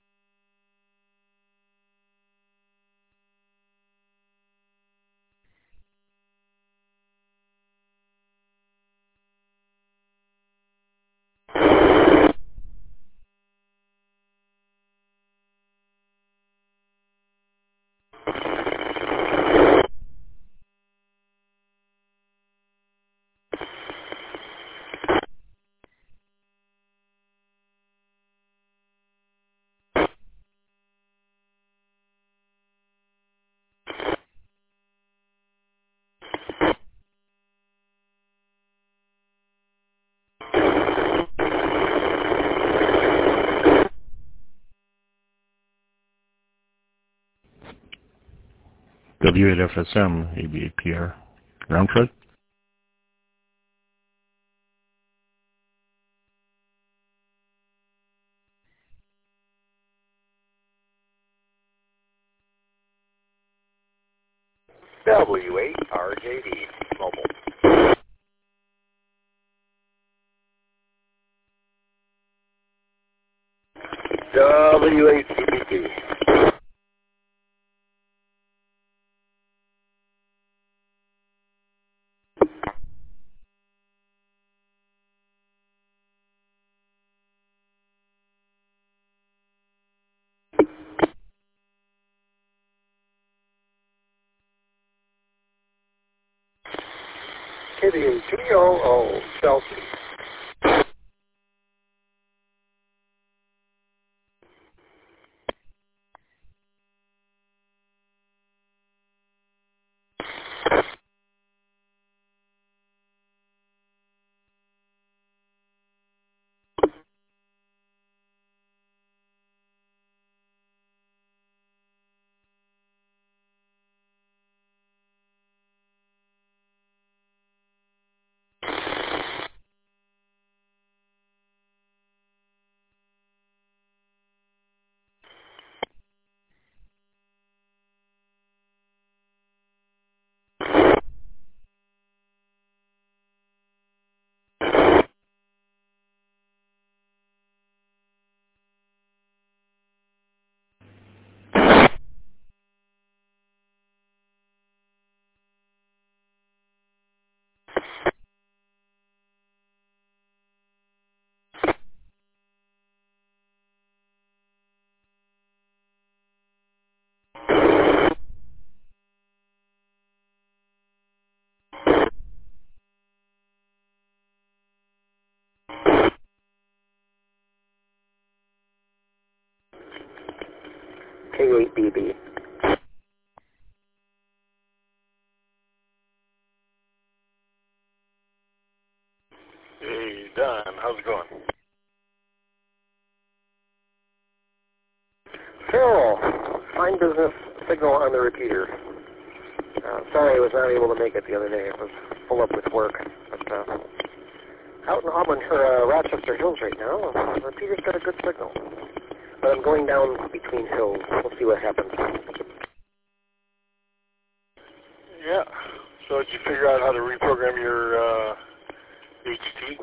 W eight F S M, A B A P R. Ground truck? W eight R J D, mobile. W eight C B T. K B A T O O, Chelsea. K eight B B. Hey, Don, how's it going? Phil, fine business signal on the repeater. Uh, sorry I was not able to make it the other day. I was full up with work. But uh, out in Auburn, or uh, Rochester Hills right now, the repeater's got a good signal. But I'm going down between hills. We'll see what happens. Yeah. So did you figure out how to reprogram your uh, H T?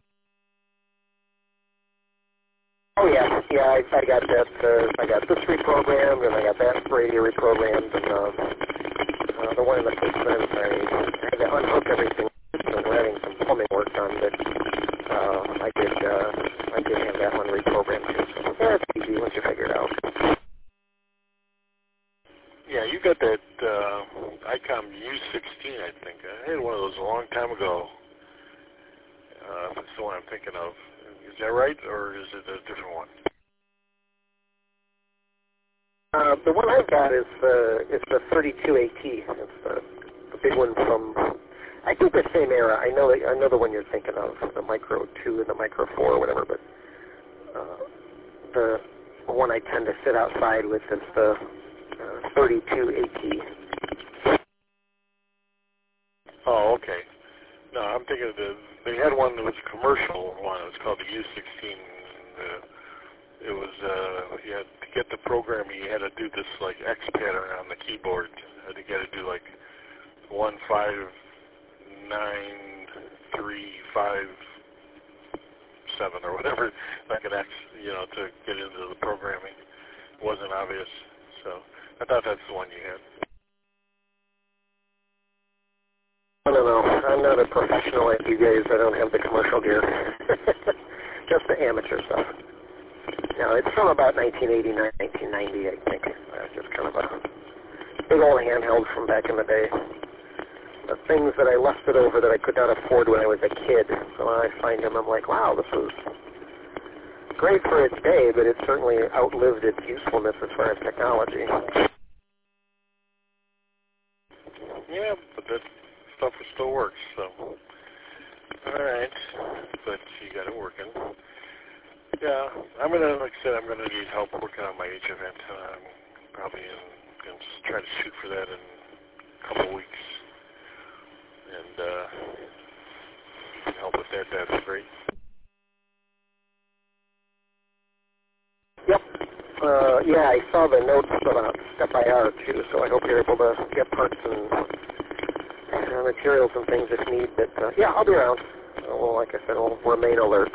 Oh yeah, yeah. I, I got that. Uh, I got this reprogrammed, and I got that radio reprogrammed, and uh, uh, the one in the basement. I, I had to unhook everything. And we're having some plumbing work done, but uh, I did. Uh, I did have that one reprogrammed too. So yeah, it's easy once you figure it out. Yeah, you got that uh, ICOM U sixteen, I think. I had one of those a long time ago. Uh, that's the one I'm thinking of. Is that right, or is it a different one? Uh, the one I've got is the is the thirty-two A T. It's the, the big one from, I think, the same era. I know the, I know the one you're thinking of, the Micro two and the Micro four or whatever. But uh, the one I tend to sit outside with is the uh, thirty-two A T. Oh, okay. No, I'm thinking of the, they had one that was a commercial one. It was called the U sixteen. Uh, it was, uh, you had to get the programming, you had to do this, like, X pattern on the keyboard. You had to get to do, like, one, five, nine, three, five, seven, or whatever, like an X, you know, to get into the programming. It wasn't obvious. So I thought that's the one you had. I don't know. I'm not a professional like you guys. I don't have the commercial gear. Just the amateur stuff. No, it's from about nineteen eighty-nine, nineteen ninety, I think. Uh, just kind of a big old handheld from back in the day. The things that I lusted over that I could not afford when I was a kid. So when I find them, I'm like, wow, this was great for its day, but it certainly outlived its usefulness as far as technology. Yeah, but that stuff still works, so. All right, but you got it working. Yeah, I'm going to, like I said, I'm going to need help working on my H event. I'm probably going to try to shoot for that in a couple weeks. And uh, if you can help with that, that's great. Yep. Uh, yeah, I saw the notes about Step I R too, so I hope you're able to get parts and uh, materials and things if need. But uh, yeah, I'll be around. Uh, well, like I said, I'll remain alert.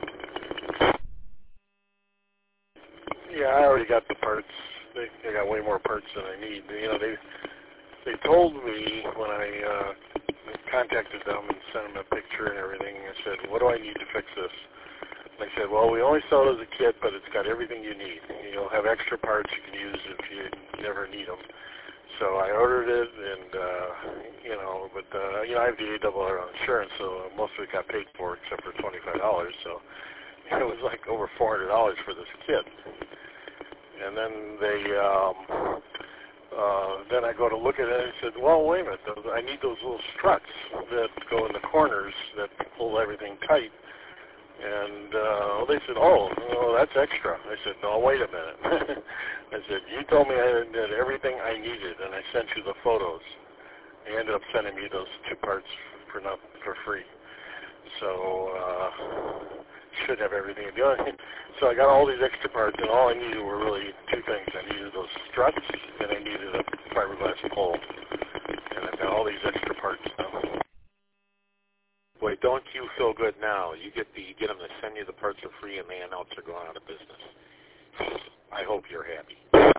Yeah, I already got the parts. They, they got way more parts than I need. You know, they they told me when I uh, contacted them and sent them a picture and everything. I said, "What do I need to fix this?" And they said, "Well, we only sell it as a kit, but it's got everything you need. You'll have extra parts you can use if you never need them." So I ordered it, and uh, you know, but uh, you know, I have the A R R insurance, so most of it got paid for except for twenty-five dollars. So it was like over four hundred dollars for this kit. And then they, um, uh, then I go to look at it and I said, well, wait a minute, those, I need those little struts that go in the corners that pull everything tight. And uh, they said, oh, well, that's extra. I said, no, wait a minute. I said, you told me I did everything I needed, and I sent you the photos. They ended up sending me those two parts for not for free. So, uh, should have everything. The other thing, so I got all these extra parts, and all I needed were really two things. I needed those struts, and I needed a fiberglass pole. And I've got all these extra parts now. Boy, don't you feel good now. You get the, you get them to send you the parts for free, and they announce they're going out of business. I hope you're happy.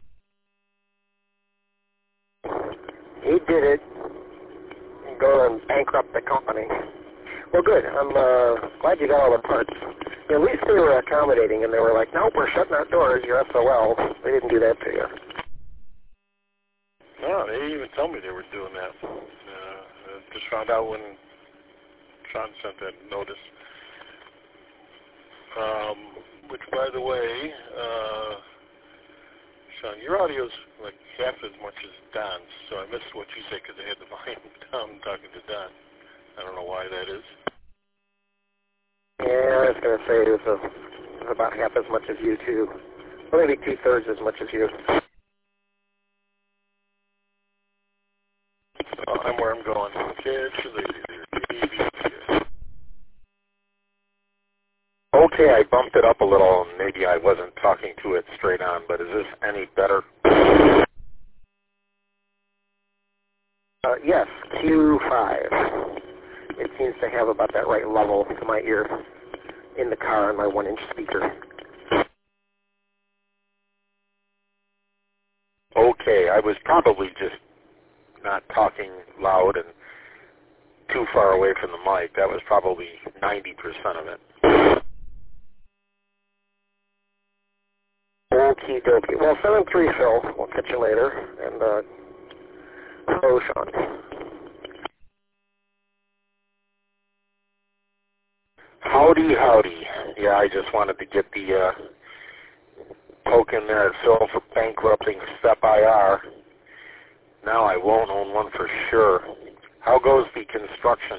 He did it. Go and bankrupt the company. Well, good. I'm uh, glad you got all the parts. At least they were accommodating, and they were like, nope, we're shutting our doors. You're S O L. They didn't do that to you. No, they didn't even tell me they were doing that. Uh, I just found out when Sean sent that notice. Um, which, by the way, uh, Sean, your audio's like half as much as Don's, so I missed what you said because I had the volume down talking to Don. I don't know why that is. Yeah, I was going to say it was a, about half as much as you, too. Well, maybe two-thirds as much as you. Oh, I'm where I'm going. Okay, I bumped it up a little, and maybe I wasn't talking to it straight on, but is this any better? Uh, yes, Q five. It seems to have about that right level to my ear in the car on my one-inch speaker. Okay, I was probably just not talking loud and too far away from the mic. That was probably ninety percent of it. Okie dokie. Well, seven three, Phil. We'll catch you later. And, uh, hello, Sean. Howdy, howdy. Yeah, I just wanted to get the uh, poke in there at Phil for bankrupting Step I R. Now I won't own one for sure. How goes the construction?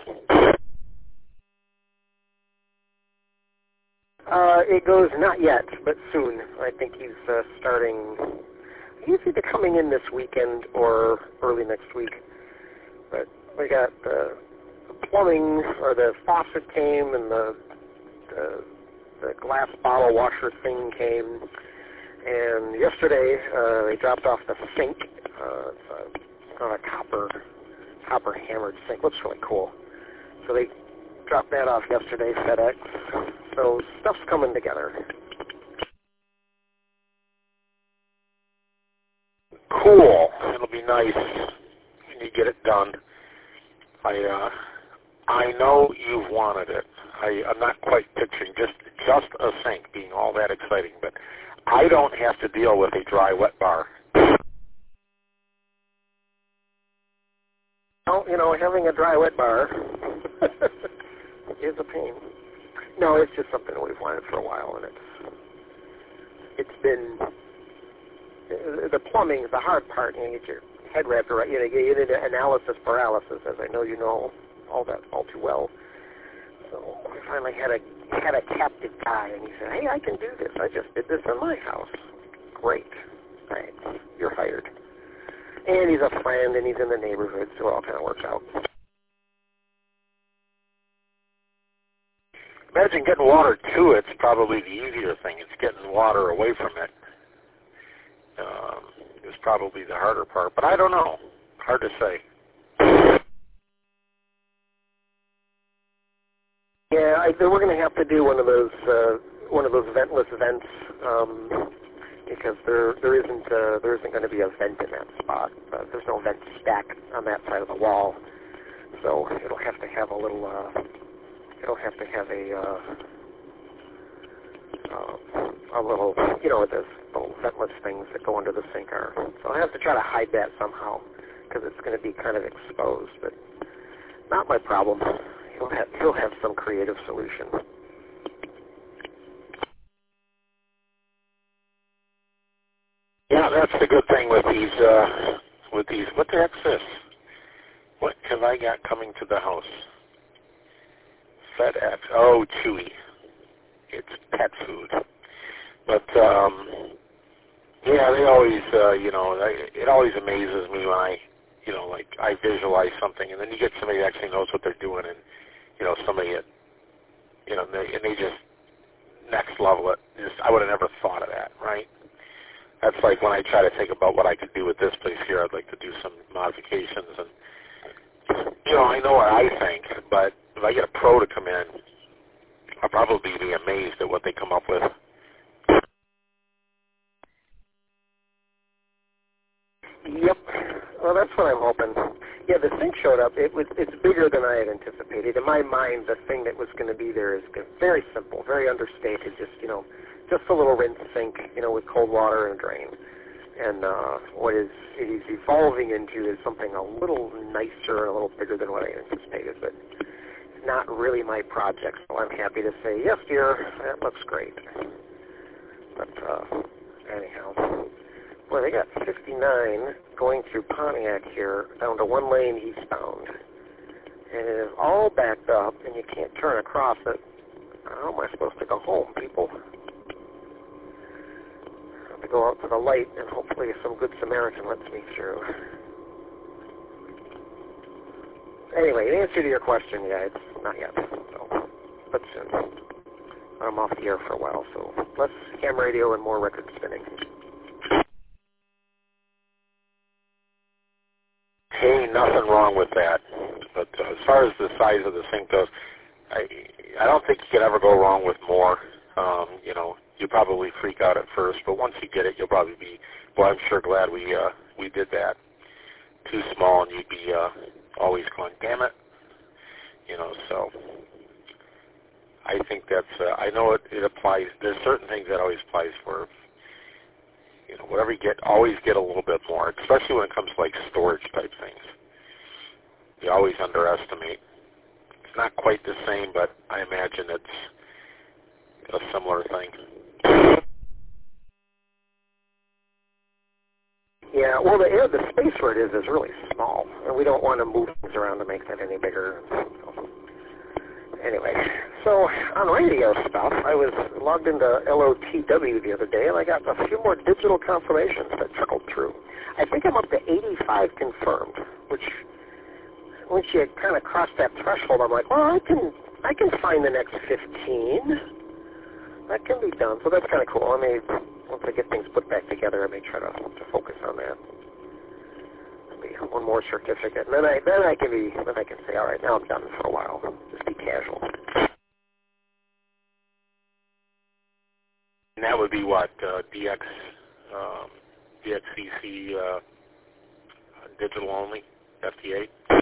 Uh, it goes not yet, but soon. I think he's uh, starting. He's either coming in this weekend or early next week. But we got uh, the plumbing, or the faucet came, and the, the the glass bottle washer thing came. And yesterday uh, they dropped off the sink. Uh, it's a, it's got a copper copper hammered sink. Looks really cool. So they dropped that off yesterday, FedEx. So stuff's coming together. Cool. It'll be nice when you get it done. I uh, I know you've wanted it. I, I'm not quite picturing just just a sink being all that exciting, but I don't have to deal with a dry wet bar. Well, you know, having a dry wet bar is a pain. No, it's just something we've wanted for a while, and it's it's been the plumbing is the hard part. You know, you get your head wrapped around. You know, you get into analysis paralysis, as I know you know all that all too well. So I finally had a had a captive guy, and he said, "Hey, I can do this. I just did this in my house." Great, thanks. You're hired. And he's a friend, and he's in the neighborhood, so it all kind of works out. Imagine getting water to it's probably the easier thing. It's getting water away from it. Um, is probably the harder part, but I don't know. Hard to say. Yeah, I, we're going to have to do one of those uh, one of those ventless vents um, because there there isn't uh, there isn't going to be a vent in that spot. Uh, there's no vent stack on that side of the wall, so it'll have to have a little. Uh, it'll have to have a uh, uh, a little, you know, those little ventless things that go under the sink are. So I have to try to hide that somehow because it's going to be kind of exposed, but not my problem. He'll have, he'll have some creative solution. Yeah, that's the good thing with these, uh, with these, what the heck's this? What have I got coming to the house? FedEx, oh, Chewy. It's pet food. But, um, yeah, they always, uh, you know, they, it always amazes me when I, you know, like, I visualize something, and then you get somebody that actually knows what they're doing, and, you know, somebody that, you know, they, and they just next level it. Just, I would have never thought of that, right? That's like when I try to think about what I could do with this place here. I'd like to do some modifications, and, you know, I know what I think, but if I get a pro to come in, I'll probably be amazed at what they come up with. Yep. Well, that's what I'm hoping. Yeah, the sink showed up. It was. It's bigger than I had anticipated. In my mind, the thing that was going to be there is very simple, very understated. Just, you know, just a little rinse sink, you know, with cold water and a drain. And uh, what is it is evolving into is something a little nicer and a little bigger than what I anticipated. But it's not really my project, so I'm happy to say, yes, dear, that looks great. But uh, anyhow, Boy, they got fifty-nine going through Pontiac here down to one lane eastbound. And it is all backed up, and you can't turn across it. How am I supposed to go home, people? I have to go out to the light, and hopefully some good Samaritan lets me through. Anyway, in answer to your question, yeah, it's not yet. So, but soon. I'm off the air for a while, so less ham radio and more record spinning. Hey, nothing wrong with that. But uh, as far as the size of the sink goes, I I don't think you could ever go wrong with more. Um, you know, you probably freak out at first, but once you get it, you'll probably be, well, I'm sure glad we uh, we did that. Too small, and you'd be uh, always going, damn it. You know, so I think that's, uh, I know it, it applies, there's certain things that always applies for, you know, whatever you get, always get a little bit more, especially when it comes to like storage type things. You always underestimate. It's not quite the same, but I imagine it's a similar thing. Yeah, well, the, the space where it is is really small, and we don't want to move things around to make that any bigger. Anyway, so on radio stuff, I was logged into L O T W the other day, and I got a few more digital confirmations that trickled through. I think I'm up to eighty-five confirmed, which once you kind of cross that threshold, I'm like, well, I can I can find the next fifteen. That can be done, so that's kind of cool. I may, once I get things put back together, I may try to, to focus on that. Maybe one more certificate, and then I then I can be then I can say, all right, now I'm done for a while. Just be casual. And that would be what uh, D X um, D X C C uh, digital only F T A.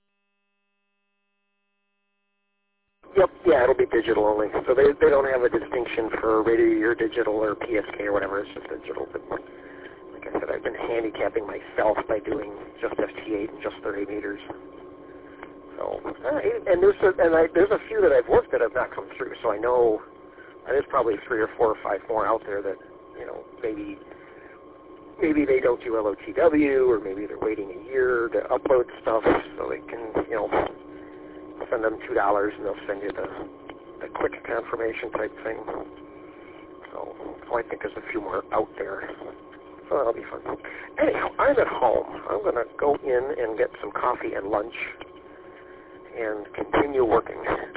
Yep, yeah, it'll be digital only. So they they don't have a distinction for radio or digital or P S K or whatever. It's just digital. But like I said, I've been handicapping myself by doing just F T eight and just thirty meters. So, uh, and there's a, and I, there's a few that I've worked that have not come through. So I know uh, there's probably three or four or five more out there that, you know, maybe maybe they don't do L O T W, or maybe they're waiting a year to upload stuff so they can, you know, send them two dollars and they'll send you the, the quick confirmation type thing. So, so I think there's a few more out there. So that'll be fun. Anyhow, I'm at home. I'm going to go in and get some coffee and lunch and continue working.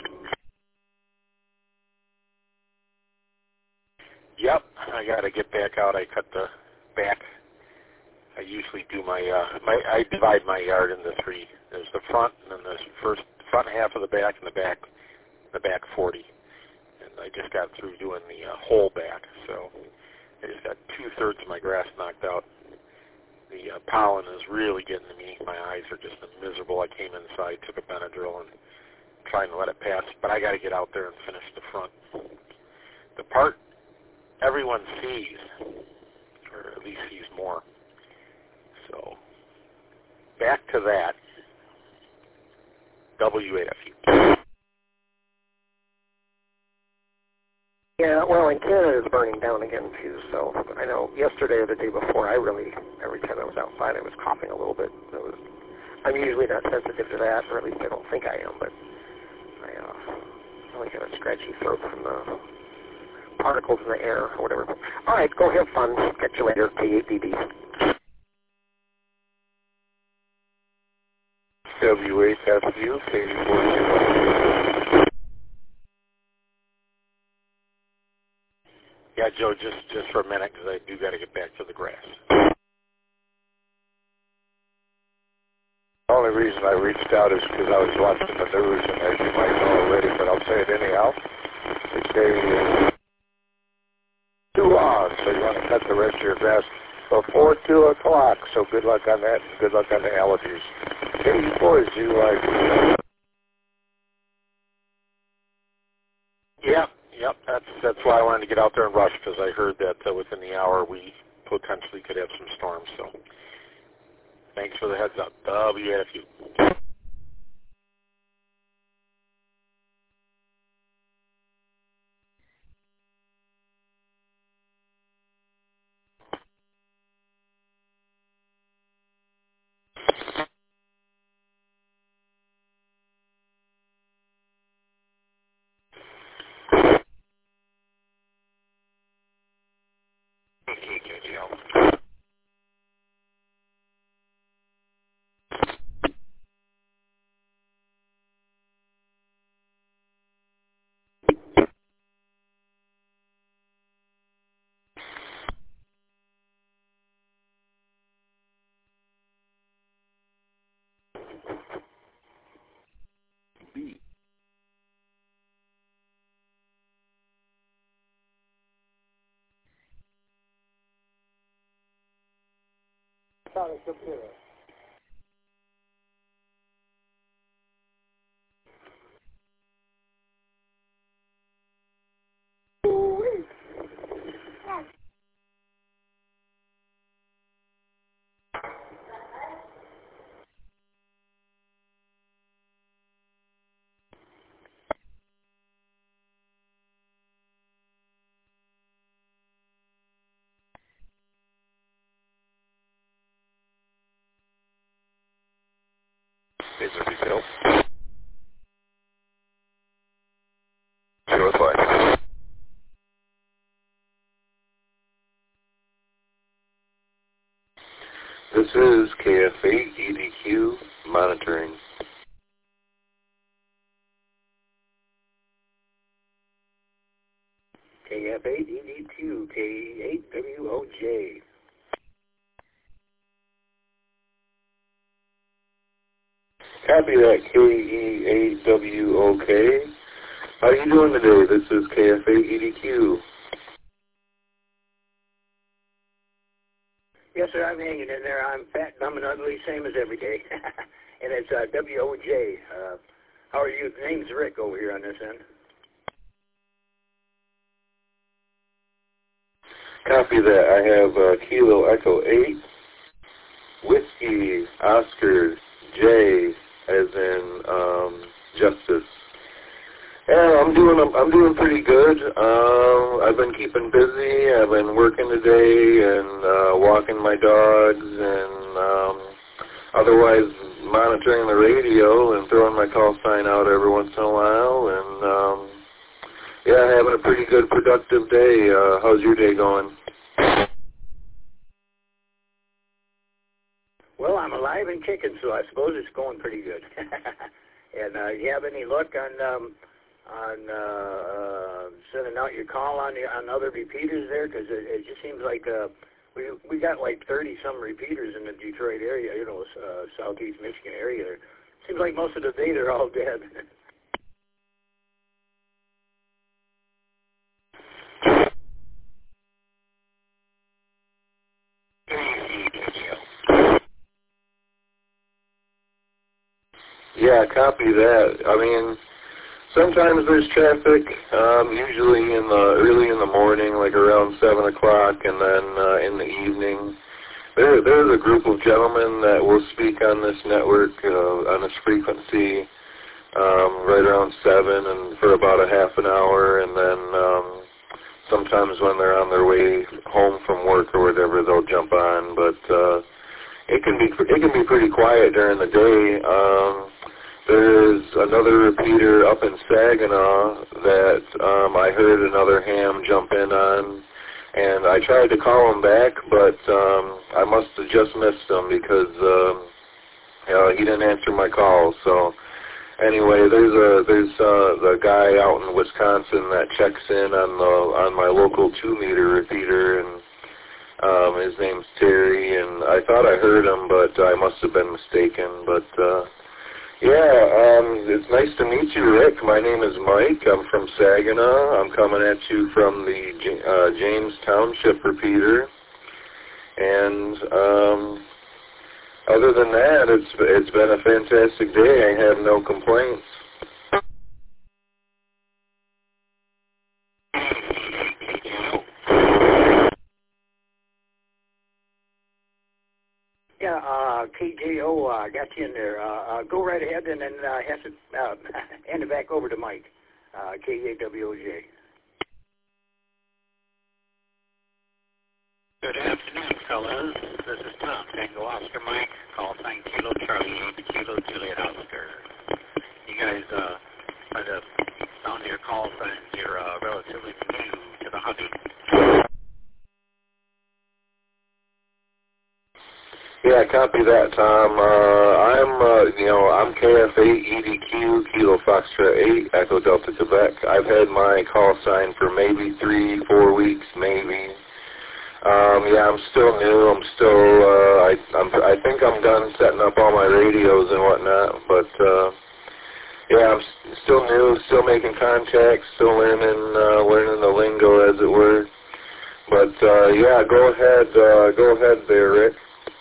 Yep, I got to get back out. I cut the back. I usually do my, uh, my, I divide my yard into three. There's the front, and then there's first front half of the back, and the back, the back forty. And I just got through doing the uh, whole back, so I just got two-thirds of my grass knocked out. The uh, pollen is really getting to me. My eyes are just miserable. I came inside, took a Benadryl, and trying to let it pass, but I got to get out there and finish the front. The part everyone sees, or at least sees more. So back to that. W A F U. Yeah, well, and Canada is burning down again, too, so I know yesterday or the day before, I really, every time I was outside, I was coughing a little bit. It was, I'm usually not sensitive to that, or at least I don't think I am, but I uh, really got a scratchy throat from the particles in the air or whatever. All right, go have fun. Catch you later. K eight B B. W eight F U, K eighty-four. Yeah, Joe, just, just for a minute, because I do got to get back to the grass. The only reason I reached out is because I was watching the news, and as you might know already, but I'll say it anyhow, they say two laws, so you want to cut the rest of your grass before two o'clock, so good luck on that, and good luck on the allergies. Hey, boys, you like... Yep, yep, that's that's why I wanted to get out there and rush, because I heard that uh, within the hour we potentially could have some storms, so thanks for the heads up. W A F U. Okay, K J O. B. Sorry, computer. Is there refill? Zero five. This is K F A E D Q monitoring. K F A E D Q, K E eight W O J. Copy that, K E eight W O K. How are you doing today? This is K F A E D Q. Yes, sir, I'm hanging in there. I'm fat, dumb, and ugly, same as every day. And it's uh, W O J. Uh, how are you? The name's Rick over here on this end. Copy that. I have uh, Kilo Echo eight, Whiskey, Oscar, J, as in um, Justice. Yeah, I'm doing I'm doing pretty good. Um, I've been keeping busy. I've been working today and uh, walking my dogs and um, otherwise monitoring the radio and throwing my call sign out every once in a while. And um, yeah, having a pretty good, productive day. Uh, how's your day going? Well, I'm alive and kicking, so I suppose it's going pretty good. And uh, you have any luck on um, on uh, uh, sending out your call on the, on other repeaters there? Because it, it just seems like uh, we we got like thirty some repeaters in the Detroit area, you know, uh, southeast Michigan area. Seems like most of the day they're all dead. Yeah, copy that. I mean, sometimes there's traffic, um, usually in the early in the morning, like around seven o'clock, and then uh, in the evening. There, there's a group of gentlemen that will speak on this network, uh, on this frequency, um, right around seven, and for about a half an hour, and then um, sometimes when they're on their way home from work or whatever, they'll jump on. But uh, it can be it can be pretty quiet during the day. Um, There's another repeater up in Saginaw that um, I heard another ham jump in on, and I tried to call him back, but um, I must have just missed him because um, you know, he didn't answer my call. So anyway, there's a there's uh, the guy out in Wisconsin that checks in on the on my local two meter repeater, and um, his name's Terry, and I thought I heard him, but I must have been mistaken. But uh, Yeah, um, it's nice to meet you, Rick. My name is Mike. I'm from Saginaw. I'm coming at you from the uh, James Township repeater. And um, other than that, it's it's been a fantastic day. I have no complaints. Yeah, uh, K J O, uh, got you in there. Uh, uh, go right ahead and then uh, has it, uh, hand it back over to Mike, uh, K A W O J. Good afternoon, fellas. This is Tom, Tango Oscar Mike, call sign Kilo Charlie, eight Kilo Juliet Oscar. You guys, uh, by the sound of your call signs, you're uh, relatively new to the hunting. Yeah, copy that, Tom. Uh, I'm, uh, you know, I'm K F eight E D Q, Kilo Foxtrot eight, Echo Delta Quebec. I've had my call sign for maybe three, four weeks, maybe. Um, yeah, I'm still new. I'm still, uh, I, I'm, I think I'm done setting up all my radios and whatnot, but, uh, yeah, I'm s- still new, still making contacts, still learning, uh, learning the lingo, as it were. But, uh, yeah, go ahead, uh, go ahead there, Rick.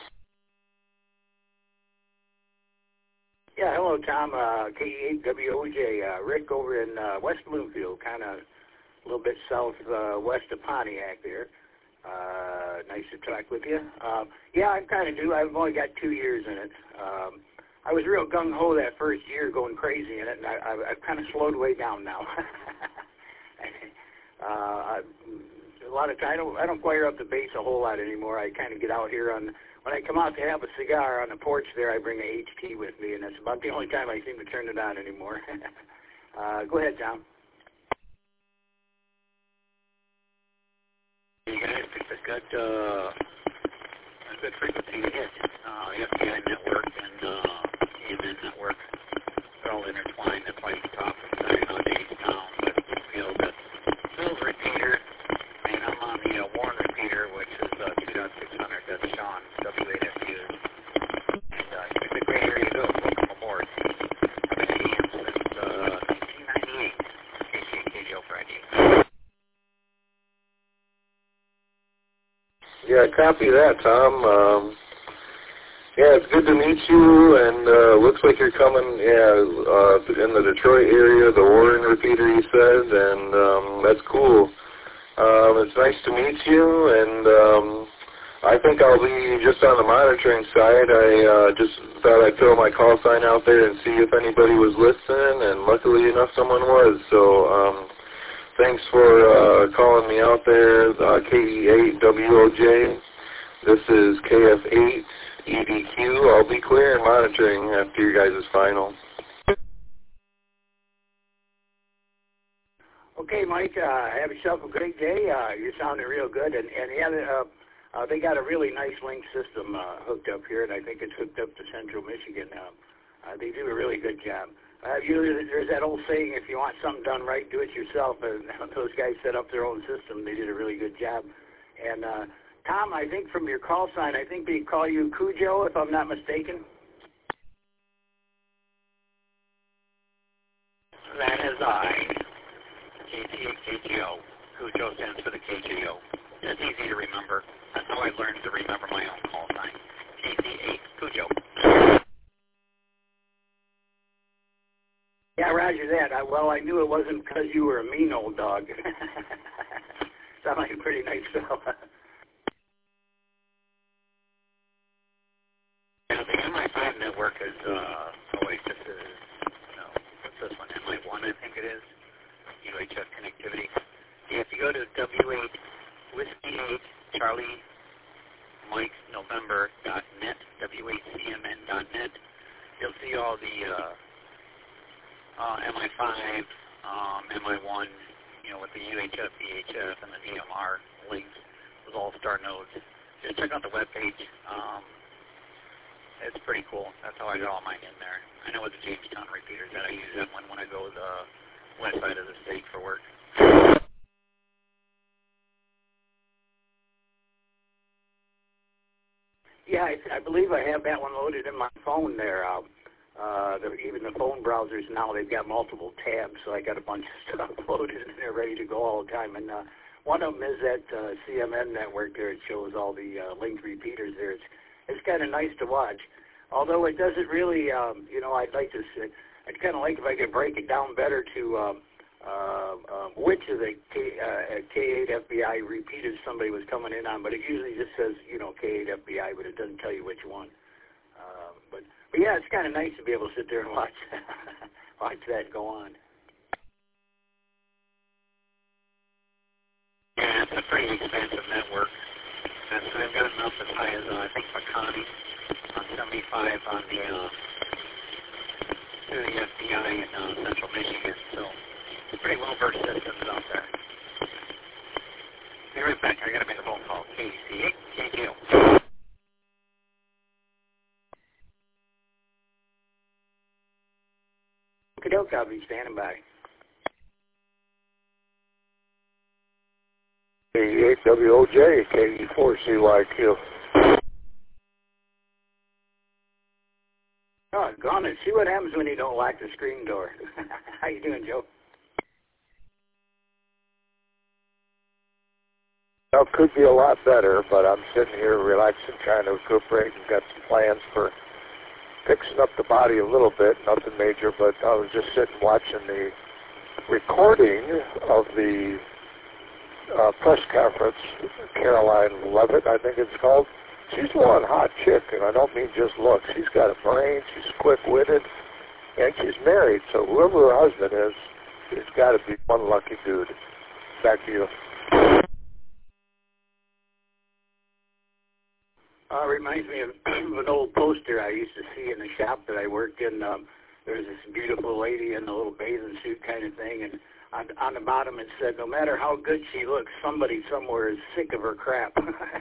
Yeah, hello, Tom. Uh, K E eight W O J. Uh, Rick over in uh, West Bloomfield, kind of a little bit south uh, west of Pontiac there. Uh, nice to talk with you. Um, yeah, I'm kind of new. I've only got two years in it. Um, I was real gung-ho that first year, going crazy in it, and I, I, I've kind of slowed way down now. uh, I, a lot of time, I don't, I don't choir up the bass a whole lot anymore. I kind of get out here on, when I come out to have a cigar on the porch there, I bring a H T with me, and that's about the only time I seem to turn it on anymore. uh, go ahead, Tom. You guys picked a good, uh, a good frequency to hit. Uh, F B I network and uh, E M N network, they're all intertwined. That's why you can talk from Saturday nowadays down. But Phil, the Phil's repeater, I mean, I'm on the uh, Warren repeater, which is uh, two point six hundred. That's Sean, W eight F U. And uh, it's a great area to go. Welcome aboard. I've been at E M since uh, nineteen ninety-eight. K C K J O Friday. Yeah, copy that, Tom. Um, yeah, it's good to meet you, and uh, looks like you're coming, yeah, uh, in the Detroit area, the Warren repeater, you said, and um, that's cool. Um, it's nice to meet you, and um, I think I'll be just on the monitoring side. I uh, just thought I'd throw my call sign out there and see if anybody was listening, and luckily enough, someone was, so um, thanks for uh, calling me out there, uh, K E eight W O J. This is K F eight E D Q. I'll be clear and monitoring after you guys' final. Okay, Mike, uh, have yourself a great day. Uh, you're sounding real good. And, and yeah, uh, uh, they got a really nice link system uh, hooked up here, and I think it's hooked up to Central Michigan now. Uh, they do a really good job. Uh, you, there's that old saying, if you want something done right, do it yourself. And those guys set up their own system. They did a really good job. And, uh, Tom, I think from your call sign, I think they call you Cujo, if I'm not mistaken. That is I. K T A K J O. Cujo stands for the K J O. It's easy to remember. That's how I learned to remember my own call sign. K T A, Cujo. Yeah, roger that. I, well, I knew it wasn't because you were a mean old dog. Sound like a pretty nice fella. Yeah, the M I five network is, uh, oh wait, this is, no, what's this one? M I one, I think it is. U H F connectivity. Yeah, if you go to W eight Whiskey eight Charlie Mike November dot net, W eight C M N dot net, you'll see all the uh, uh, M I five, um, M I one, you know, with the U H F, V H F, and the D M R links with all star nodes. Just check out the webpage. Um, it's pretty cool. That's how I got all mine in there. I know with the Jamestown repeaters that I use that one when I go to the west side of the state for work. Yeah, I, I believe I have that one loaded in my phone there. Uh, uh, the, even the phone browsers now, they've got multiple tabs, so I got a bunch of stuff loaded and they're ready to go all the time. And uh, one of them is that uh, C M N network there. It shows all the uh, linked repeaters there. It's, it's kind of nice to watch. Although it doesn't really, um, you know, I'd like to say, I'd kind of like if I could break it down better to um, uh, uh, which of the K, uh, K eight F B I repeaters somebody was coming in on, but it usually just says, you know, K eight F B I, but it doesn't tell you which one. Uh, but, but yeah, it's kind of nice to be able to sit there and watch watch that go on. Yeah, it's a pretty expensive network. And I've got enough as high as, uh, I think, Makani on seventy-five on the, uh, to the F B I in uh, Central Michigan. So, pretty well-versed systems out there. Be right back. I got to make a phone call. K C K J O. Kadoke, I'll be standing by. eighty-eight W O J, K E four C Y Q. Oh, gone and see what happens when you don't lock the screen door. How you doing, Joe? Well, it could be a lot better, but I'm sitting here relaxing, trying to recuperate, and got some plans for fixing up the body a little bit. Nothing major, but I was just sitting watching the recording of the uh, press conference. Caroline Levitt, I think it's called. She's one hot chick, and I don't mean just looks. She's got a brain, she's quick-witted, and she's married, so whoever her husband is, he's got to be one lucky dude. Back to you. Uh, reminds me of an old poster I used to see in the shop that I worked in. Um, there was this beautiful lady in a little bathing suit kind of thing, and on, on the bottom it said, no matter how good she looks, somebody somewhere is sick of her crap.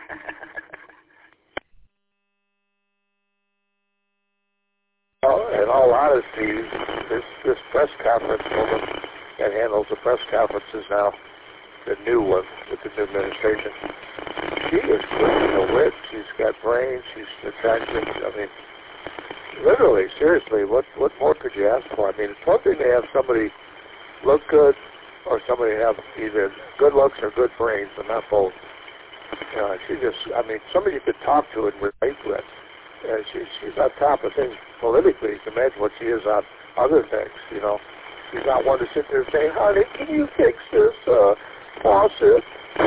Well, in all honesty, this, this press conference woman that handles the press conferences now, the new one with the new administration, she is quick to wit. She's got brains. She's attractive. I mean, literally, seriously, what what more could you ask for? I mean, it's one thing to have somebody look good or somebody have either good looks or good brains, but not both. You know, she just, I mean, somebody you could talk to and relate with. And she, she's on top of things politically. You can imagine what she is on other things, you know. She's not one to sit there and say, honey, can you fix this uh, faucet?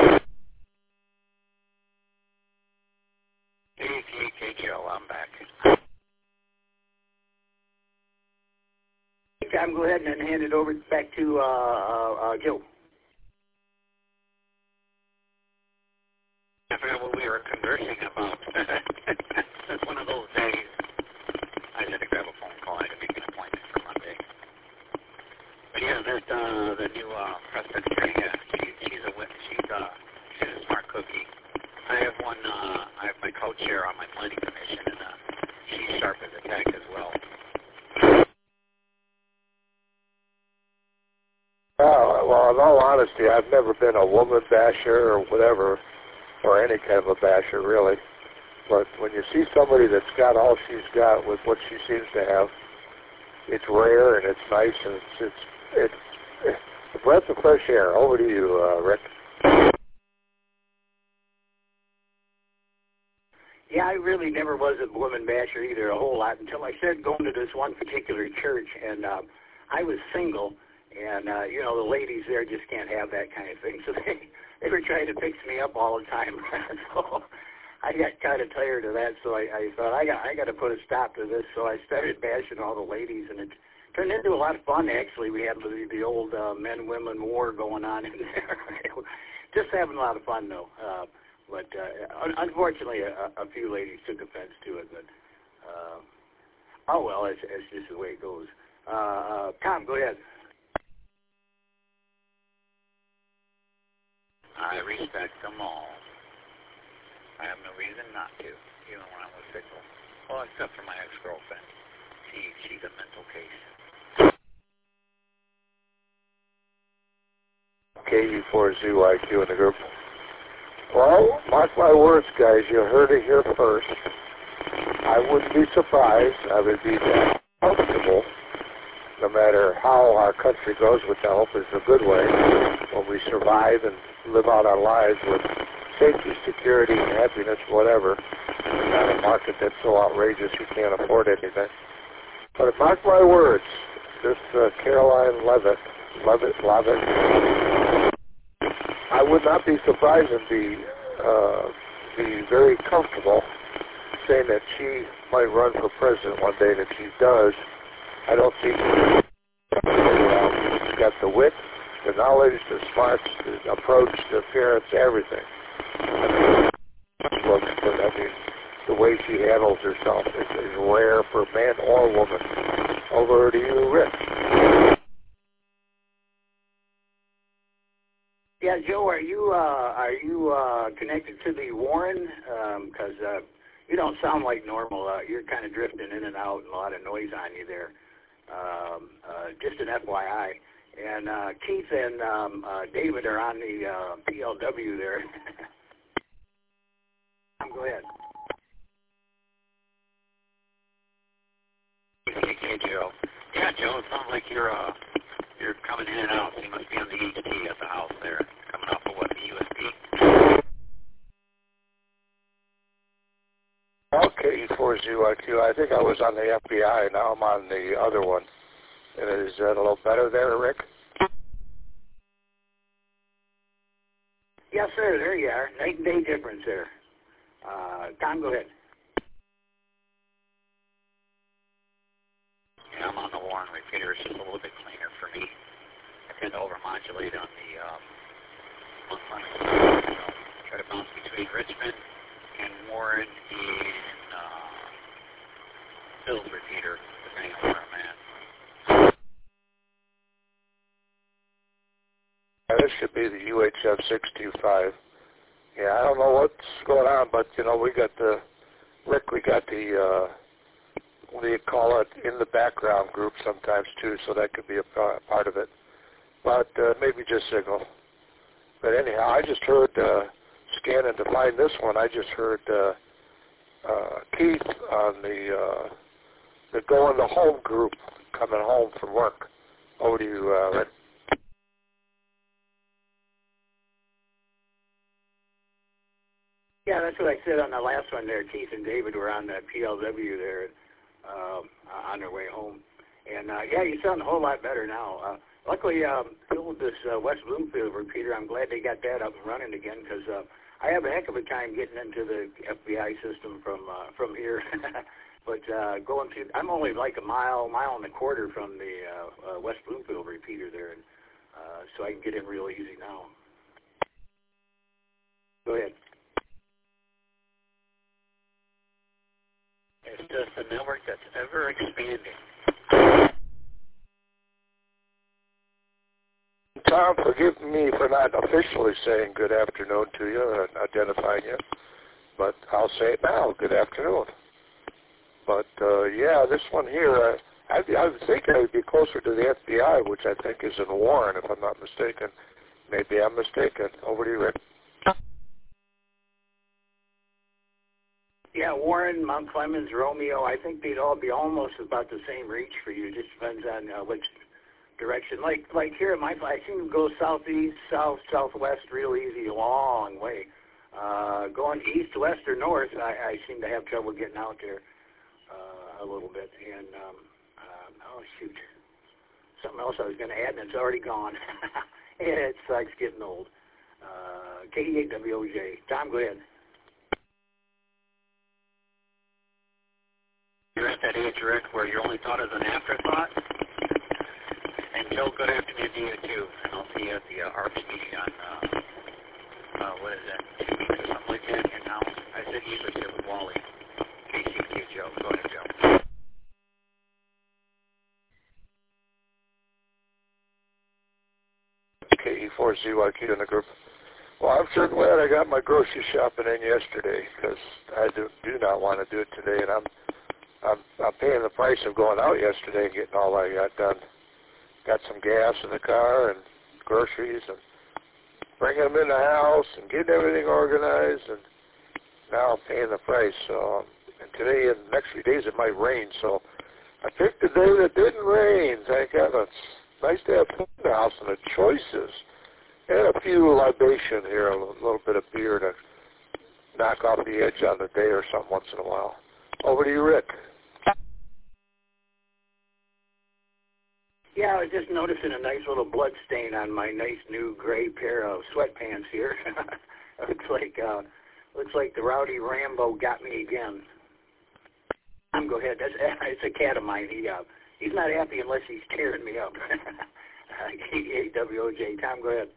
Hey, hey, Joe, I'm back. I'm go ahead and hand it over back to uh, uh, uh, Joe. I forgot what we were conversing about. It's one of those days. I had to grab a phone call. I had to make an appointment for Monday. But yeah, there's uh, the new uh, press secretary. Yeah, she, she's a she's uh, she's a smart cookie. I have one. Uh, I have my co-chair on my planning commission, and uh, she's sharp as a tack as well. Uh, well, in all honesty, I've never been a woman basher or whatever, or any kind of a basher, really. But when you see somebody that's got all she's got with what she seems to have, it's rare and it's nice and it's it's it's, it's a breath of fresh air. Over to you, uh, Rick. Yeah, I really never was a woman basher either a whole lot until I started going to this one particular church, and uh, I was single, and uh, you know the ladies there just can't have that kind of thing, so they they were trying to fix me up all the time. So I got kind of tired of that, so I, I thought I got I got to put a stop to this. So I started bashing all the ladies, and it turned into a lot of fun. Actually, we had the, the old uh, men-women war going on in there. Just having a lot of fun, though. Uh, but uh, un- unfortunately, a, a few ladies took offense to it. But uh, oh well, it's, it's just the way it goes. Uh, uh, Tom, go ahead. I respect them all. I have no reason not to, even when I was single. Well, except for my ex-girlfriend. She, she's a mental case. K U four Z Y Q in the group. Well, mark my words, guys. You heard it here first. I wouldn't be surprised. I would be comfortable, no matter how our country goes, which I hope is a good way, when we survive and live out our lives with safety, security, and happiness, whatever. It's not a market that's so outrageous you can't afford anything. But mark my words, this uh, Caroline Levitt, Levitt, Levitt, I would not be surprised and be, uh, be very comfortable saying that she might run for president one day, and if she does, I don't see she's got the wit, the knowledge, the smarts, the approach, the appearance, everything. I mean, looks, but I mean, the way she handles herself is, is rare for man or woman. Over to you, Rick. Yeah, Joe, are you uh, are you uh, connected to the Warren? Because um, uh, you don't sound like normal. Uh, you're kind of drifting in and out, and a lot of noise on you there. Um, uh, just an F Y I. And uh, Keith and um, uh, David are on the uh, P L W there. Go ahead. Hey, Joe. Yeah, Joe, it sounds like you're uh, you're coming in and out. So you must be on the H T at the house there, coming off of what, the U S B? Okay, four Z Y Q. I think I was on the F B I. Now I'm on the other one. And is that a little better there, Rick? Yes, sir. There you are. Night and day difference there. Uh, Tom, go ahead. Yeah, I'm on the Warren repeater. It's just a little bit cleaner for me. I tend to overmodulate on the um, on the, you know, try to bounce between Richmond and Warren and uh, Phil's repeater, depending on where I'm at. Yeah, this should be the U H F six two five. Yeah, I don't know what's going on, but, you know, we got the, Rick, we got the, uh, what do you call it, in the background group sometimes, too, so that could be a part of it. But uh, maybe just signal. But anyhow, I just heard, uh, scanning to find this one, I just heard uh, uh, Keith on the, uh, the Going to Home group coming home from work. Over to you, uh, Rick. Yeah, that's what I said on the last one there. Keith and David were on the P L W there um, uh, on their way home. And, uh, yeah, you sound a whole lot better now. Uh, luckily, um, with this uh, West Bloomfield repeater, I'm glad they got that up and running again because uh, I have a heck of a time getting into the F B I system from uh, from here. But uh, going through, I'm only like a mile, mile and a quarter from the uh, uh, West Bloomfield repeater there, and uh, so I can get in real easy now. Go ahead. It's just a network that's ever expanding. Tom, forgive me for not officially saying good afternoon to you and identifying you, but I'll say it now, good afternoon. But, uh, yeah, this one here, uh, I, I think I would be closer to the F B I, which I think is in Warren, if I'm not mistaken. Maybe I'm mistaken. Over to you, Rick. Yeah, Warren, Mount Clemens, Romeo, I think they'd all be almost about the same reach for you. It just depends on uh, which direction. Like like here at my place, I seem to go southeast, south, southwest real easy, a long way. Uh, going east, west, or north, I, I seem to have trouble getting out there uh, a little bit. And, um, uh, oh, shoot. Something else I was going to add, and it's already gone. It sucks getting old. Uh, K E eight W O J. Tom, go ahead. You're at that age, Rick, where you're only thought as an afterthought. And Joe, good afternoon to you, too. And I'll see you at the uh, ARPS meeting on, uh, uh, what is that, two weeks or something like that in house. I said usually sit with Wally. K C Q, Joe. Go ahead, Joe. K E four Z Y Q in the group. Well, I'm sure glad I got my grocery shopping in yesterday because I do, do not want to do it today, and I'm I'm, I'm paying the price of going out yesterday and getting all I got done. Got some gas in the car and groceries and bringing them in the house and getting everything organized, and now I'm paying the price. So, um, and today and the next few days it might rain, so I picked a day that didn't rain. Thank heavens. Nice to have food in the house and the choices. And a few libation here, a little bit of beer to knock off the edge on the day or something once in a while. Over to you, Rick. Yeah, I was just noticing a nice little blood stain on my nice new gray pair of sweatpants here. looks like uh, looks like the Rowdy Rambo got me again. Tom, go ahead. That's it's a cat of mine. He uh, he's not happy unless he's tearing me up. K E eight W O J. Tom, go ahead.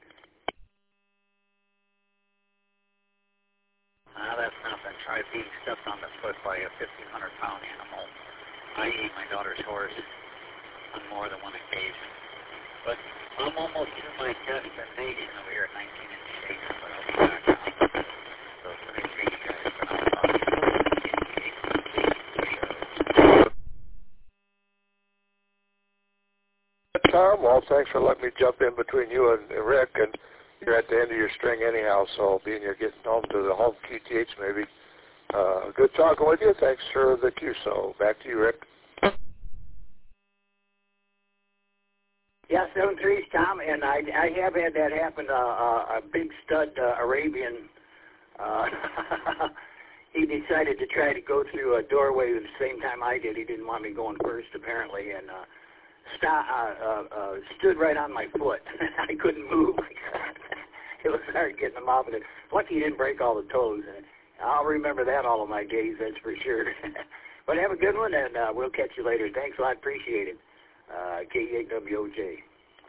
Ah, uh, that's nothing. Try being stepped on the foot by a fifteen hundred pound animal, that is my daughter's horse, on more than one occasion. But I'm almost to my destination over here at nineteen and Shaker, but I'll be back now. So it's going to take you guys for now. Well, thanks for letting me jump in between you and Rick, and you're at the end of your string anyhow, so being you're getting home to the home Q T H maybe. Uh, good talking with you. Thanks for the Q. So back to you, Rick. Yeah, seven threes, Tom, and I, I have had that happen. Uh, uh, a big stud uh, Arabian, uh, he decided to try to go through a doorway at the same time I did. He didn't want me going first, apparently, and uh, st- uh, uh, uh, stood right on my foot. I couldn't move. It was hard getting him off of it. Lucky he didn't break all the toes. I'll remember that all of my days, that's for sure. But have a good one, and uh, we'll catch you later. Thanks a lot. Appreciate it. Uh, K E eight W O J.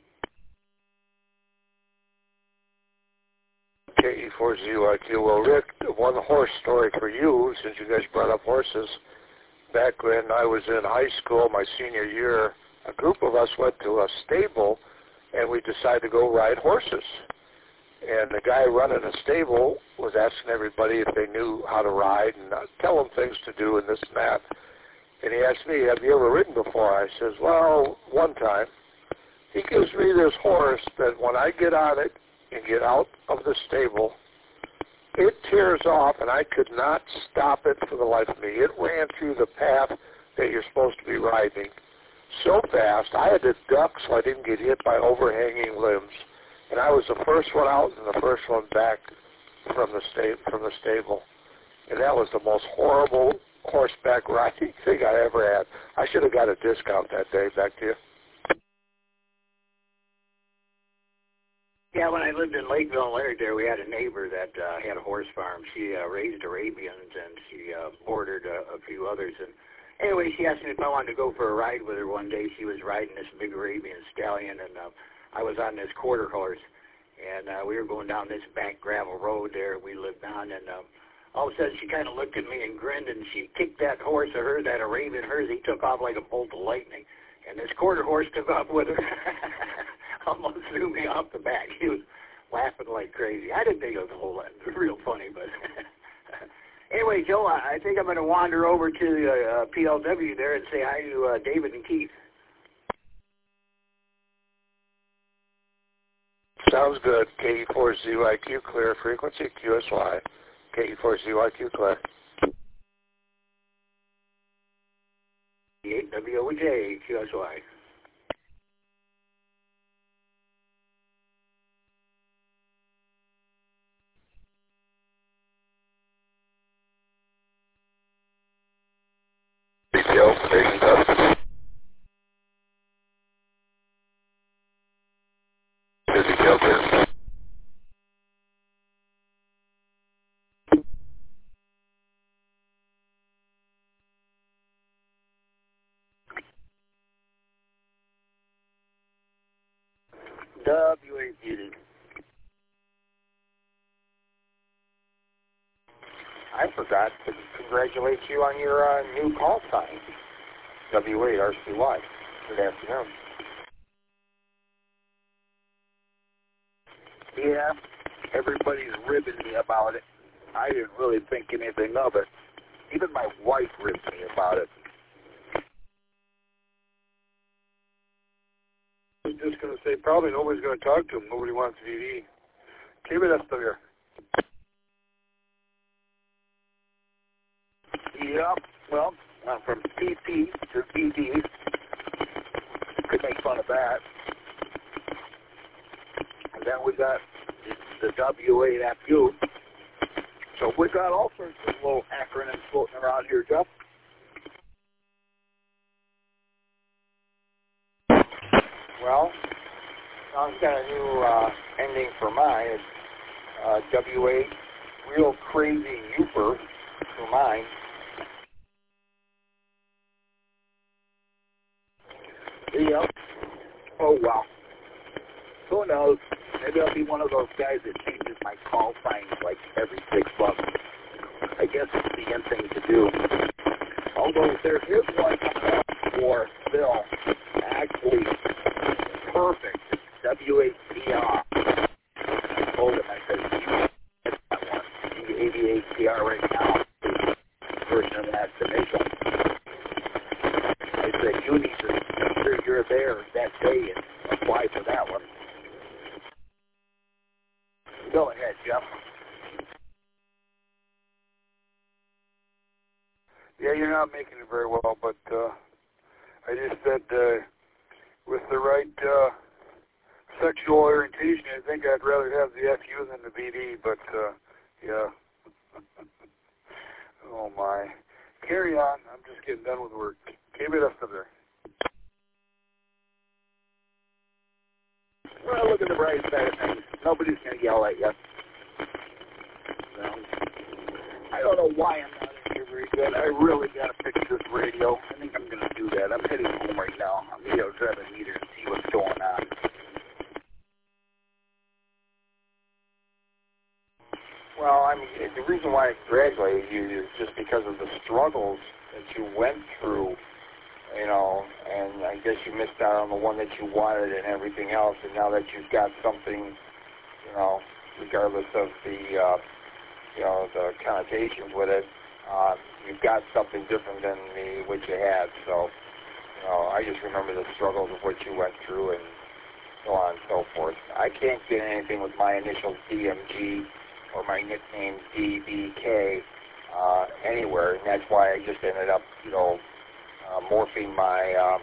K E four Z U I Q. Well, Rick, one horse story for you, since you guys brought up horses. Back when I was in high school, my senior year, a group of us went to a stable, and we decided to go ride horses. And the guy running the stable was asking everybody if they knew how to ride and uh, tell them things to do and this and that. And he asked me, have you ever ridden before? I says, well, one time. He gives me this horse that when I get on it and get out of the stable, it tears off, and I could not stop it for the life of me. It ran through the path that you're supposed to be riding so fast, I had to duck so I didn't get hit by overhanging limbs. And I was the first one out and the first one back from the sta- from the stable. And that was the most horrible horseback riding thing I ever had. I should have got a discount that day. Back to you. Yeah, when I lived in Lakeville, Laird, there we had a neighbor that uh, had a horse farm. She uh, raised Arabians, and she uh, boarded a, a few others. And anyway, she asked me if I wanted to go for a ride with her one day. She was riding this big Arabian stallion, and uh, I was on this quarter horse. And uh, we were going down this back gravel road there we lived on, and uh, all of a sudden she kind of looked at me and grinned, and she kicked that horse of hers, that Arabian hers. He took off like a bolt of lightning, and this quarter horse took off with her. Almost threw me off the back. He was laughing like crazy. I didn't think it was a whole lot. It was real funny, but anyway, Joe, I, I think I'm going to wander over to uh, uh, P L W there and say hi to uh, David and Keith. Sounds good. K E four Z Y Q clear frequency, Q S Y. K E four Z Y Q clear. eight W O J, Q S Y. Joe, station seven. Busy Joe, clear. W eight muted. I forgot to congratulate you on your uh, new call sign, W eight R C Y. Good afternoon. Yeah, everybody's ribbing me about it. I didn't really think anything of it. Even my wife ribbed me about it. I was just going to say, probably nobody's going to talk to him. Nobody wants V D. Keep it up there. Yep. Well, uh, from P P to V D, could make fun of that. And then we got the W eight F U. So we got all sorts of little acronyms floating around here, Jeff. Well, I've got a new uh, ending for mine. It's uh, W eight Real Crazy Youper for mine. Yeah. Oh, wow. Who knows? Maybe I'll be one of those guys that changes my call signs like every six months. I guess it's the end thing to do. Although there is one coming up for Bill. Actually, perfect. W eight P R. I told him, I said, you get that one. The eighty-eight P R right now. Version of that initial. I said, you need to make sure you're there that day and apply for that one. Go ahead, Jeff. Yeah, you're not making it very well, but uh, I just said uh, with the right uh, sexual orientation, I think I'd rather have the F U than the B D, but uh, yeah. Oh my. Carry on. I'm just getting done with work. Keep it up there. Well, look at the bright side of things. Nobody's going to yell at you. So, I don't know why I'm not in here very good. I really got to fix this radio. I think I'm going to do that. I'm heading home right now. I'm going to go drive a meter and see what's going on. Well, I mean, the reason why I congratulated you is just because of the struggles that you went through, you know, and I guess you missed out on the one that you wanted and everything else, and now that you've got something, you know, regardless of the, uh, you know, the connotations with it, uh, you've got something different than the, what you had. So, you know, I just remember the struggles of what you went through and so on and so forth. I can't get anything with my initials D M G or my nickname D B K uh, anywhere, and that's why I just ended up, you know, uh, morphing my, uh,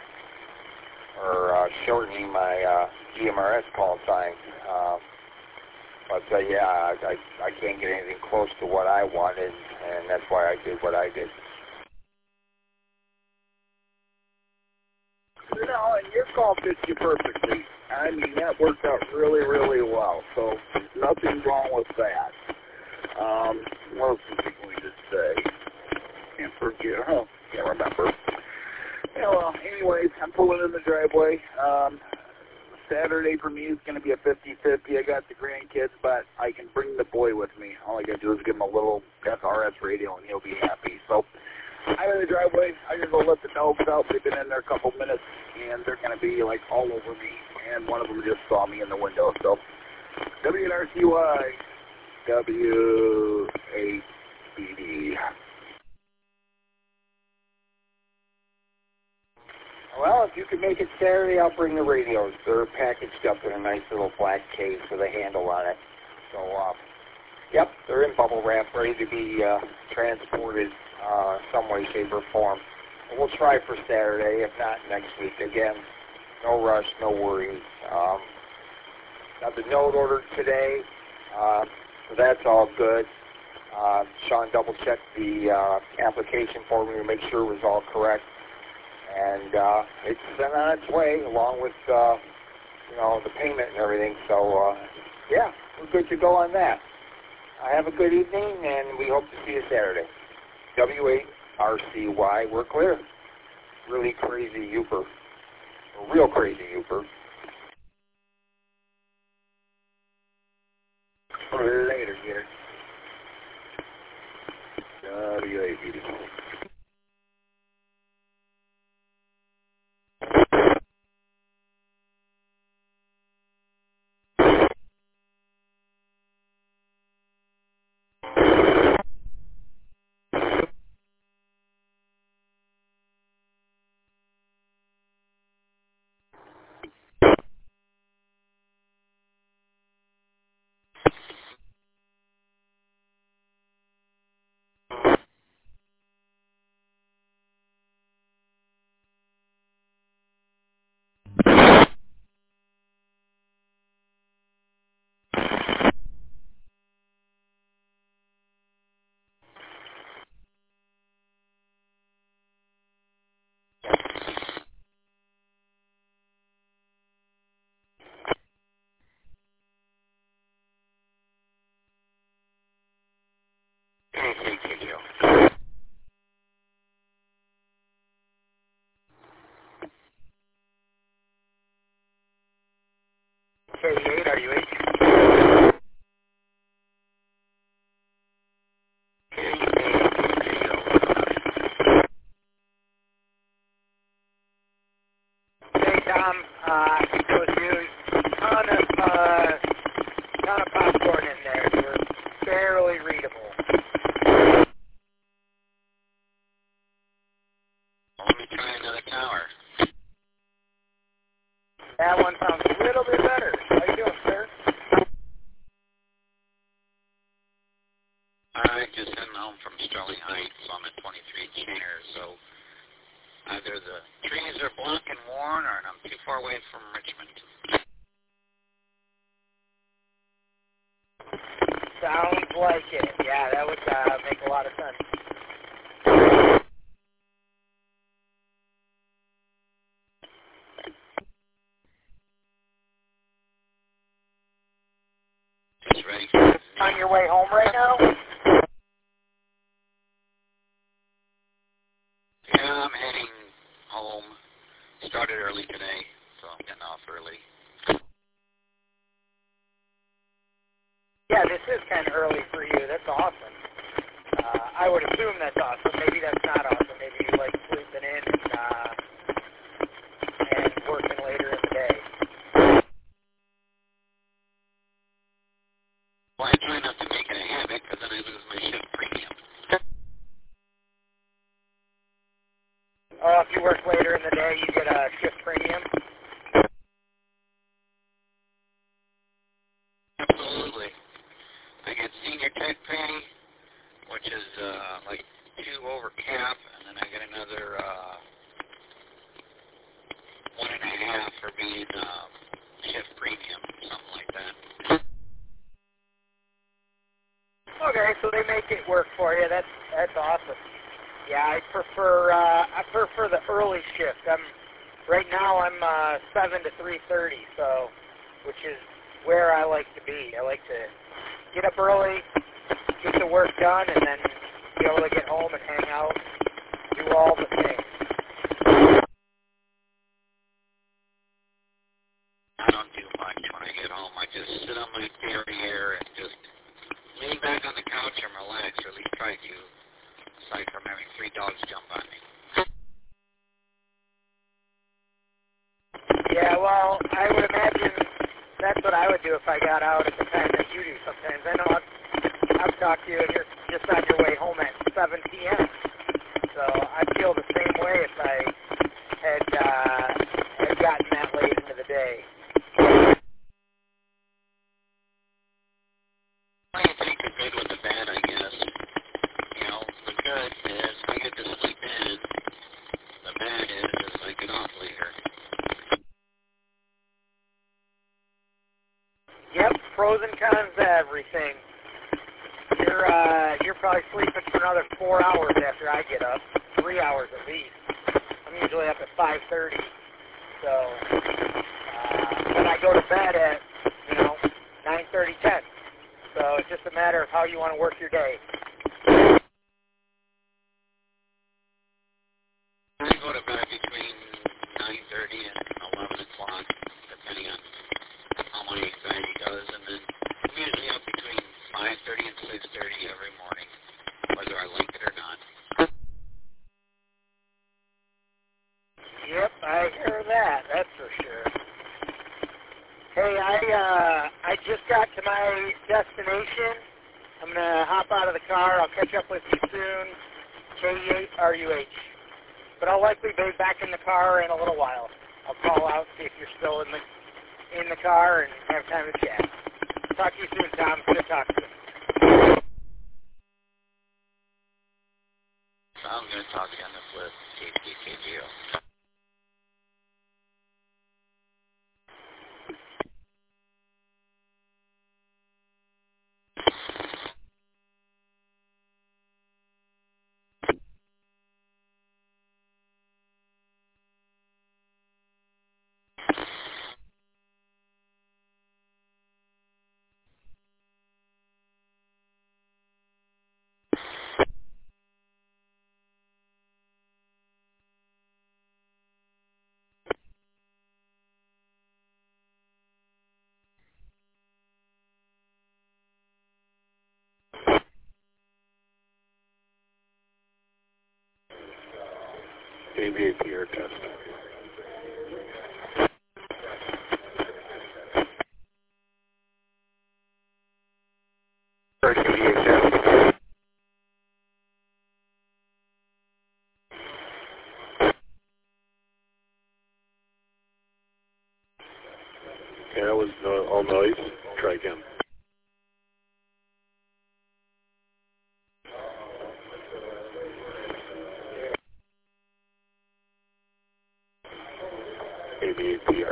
or uh, shortening my uh, G M R S call sign. Uh, but uh, yeah, I, I, I can't get anything close to what I wanted, and that's why I did what I did. You know, and your call fits you perfectly. I mean, that worked out really, really well. So nothing wrong with that. Um, what else was I going to say? Can't forget. Oh, can't remember. Yeah, well, anyways, I'm pulling in the driveway. Um, Saturday for me is going to be a fifty-fifty. I got the grandkids, but I can bring the boy with me. All I got to do is give him a little S R S radio, and he'll be happy. So I'm in the driveway. I'm going to go let the dogs out. They've been in there a couple minutes, and they're going to be, like, all over me. And one of them just saw me in the window. So W N R C Y, W A B D. Well, if you can make it Saturday, I'll bring the radios. They're packaged up in a nice little black case with a handle on it. So, uh, yep, they're in bubble wrap, ready to be uh, transported uh, some way, shape, or form. And we'll try for Saturday, if not next week. Again, no rush, no worries. Um, got the note ordered today, uh, so that's all good. Uh, Sean double-checked the uh, application for me to make sure it was all correct. And uh, it's sent on its way, along with, uh, you know, the payment and everything. So, uh, yeah, we're good to go on that. Uh, have a good evening, and we hope to see you Saturday. W A R C Y, we're clear. Really crazy Uper. A real crazy Uper. Later, Gator. W A B D. thirty-eight, are you eight? Hey, Tom, uh, Eco's News, ton of, uh, ton of popcorn in there. They're barely readable. Let me try another tower. That one's twenty-three Chainer. So either the trees are black and worn, or I'm too far away from Richmond. Sounds like it. Yeah, that would uh, make a lot of sense. Just ready. On your way home right now? Yeah, I'm heading home. Started early today, so I'm getting off early. Yeah, this is kind of early for you. That's awesome. Uh, I would assume that's awesome. Maybe that's not awesome. Maybe you like sleeping in and, uh, and working later in the day. Well, I try not to make it a habit, because then I lose my shift premium. Oh, if you work later in the day, you get a shift premium? Absolutely. I get senior tech pay, which is uh, like two over cap, and then I get another uh, one and a half for being uh, shift premium, something like that. Okay, so they make it work for you. That's that's awesome. Yeah, I prefer uh, I prefer the early shift. I'm right now I'm uh, seven to three thirty, so which is where I like to be. I like to get up early, get the work done, and then be able to get home and hang out, do all the things. I don't do much when I get home. I just sit on my derriere and just lay back on the couch and relax, or at least try to, aside from having three dogs jump on me. Yeah, well, I would imagine that's what I would do if I got out at the time that you do sometimes. I know I've, I've talked to you and you're just on your way home at seven p.m. So I'd feel the same way if I had, uh, had gotten that late into the day. Well, you take the good with the bad, I guess. You know, the good is I get to sleep in. The bad is, is I get off later. Yep, pros and cons to everything. You're uh, you're probably sleeping for another four hours after I get up, three hours at least. I'm usually up at five thirty, so uh, then I go to bed at you know nine thirty, ten. So it's just a matter of how you want to work your day. I go to bed between nine thirty and eleven o'clock, depending on how my anxiety does, and then I'm usually up between five thirty and six thirty every morning, whether I like it or not. Yep, I hear that. That's for sure. Hey, I uh, I just got to my destination. I'm gonna hop out of the car. I'll catch up with you soon. K E eight R U H. But I'll likely be back in the car in a little while. I'll call out, see if you're still in the in the car, and have time to chat. Talk to you soon, Tom. Good to talk to you. I'm going to talk to you on the flip, K P K G O. A V A P air test. First A V A test. Okay, that was no, all noise. Try again. A B A P R.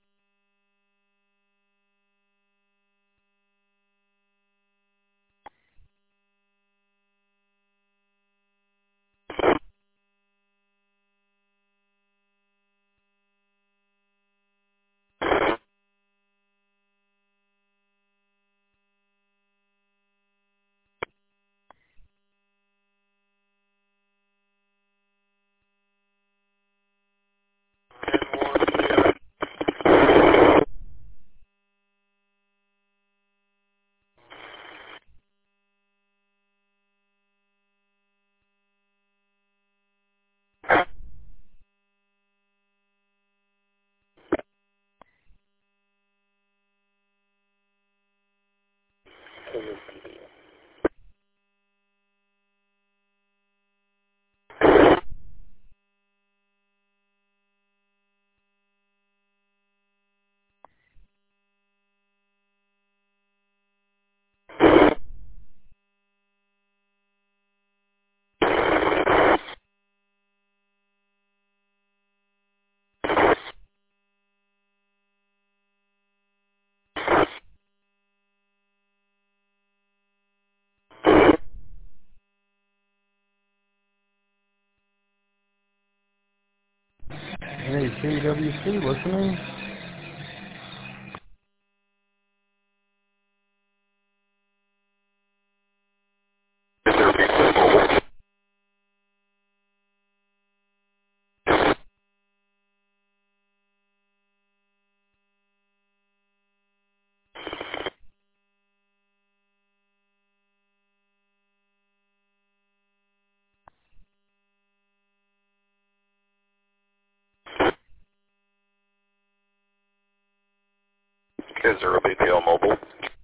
Hey, C W C, listening? Kids are a big deal mobile.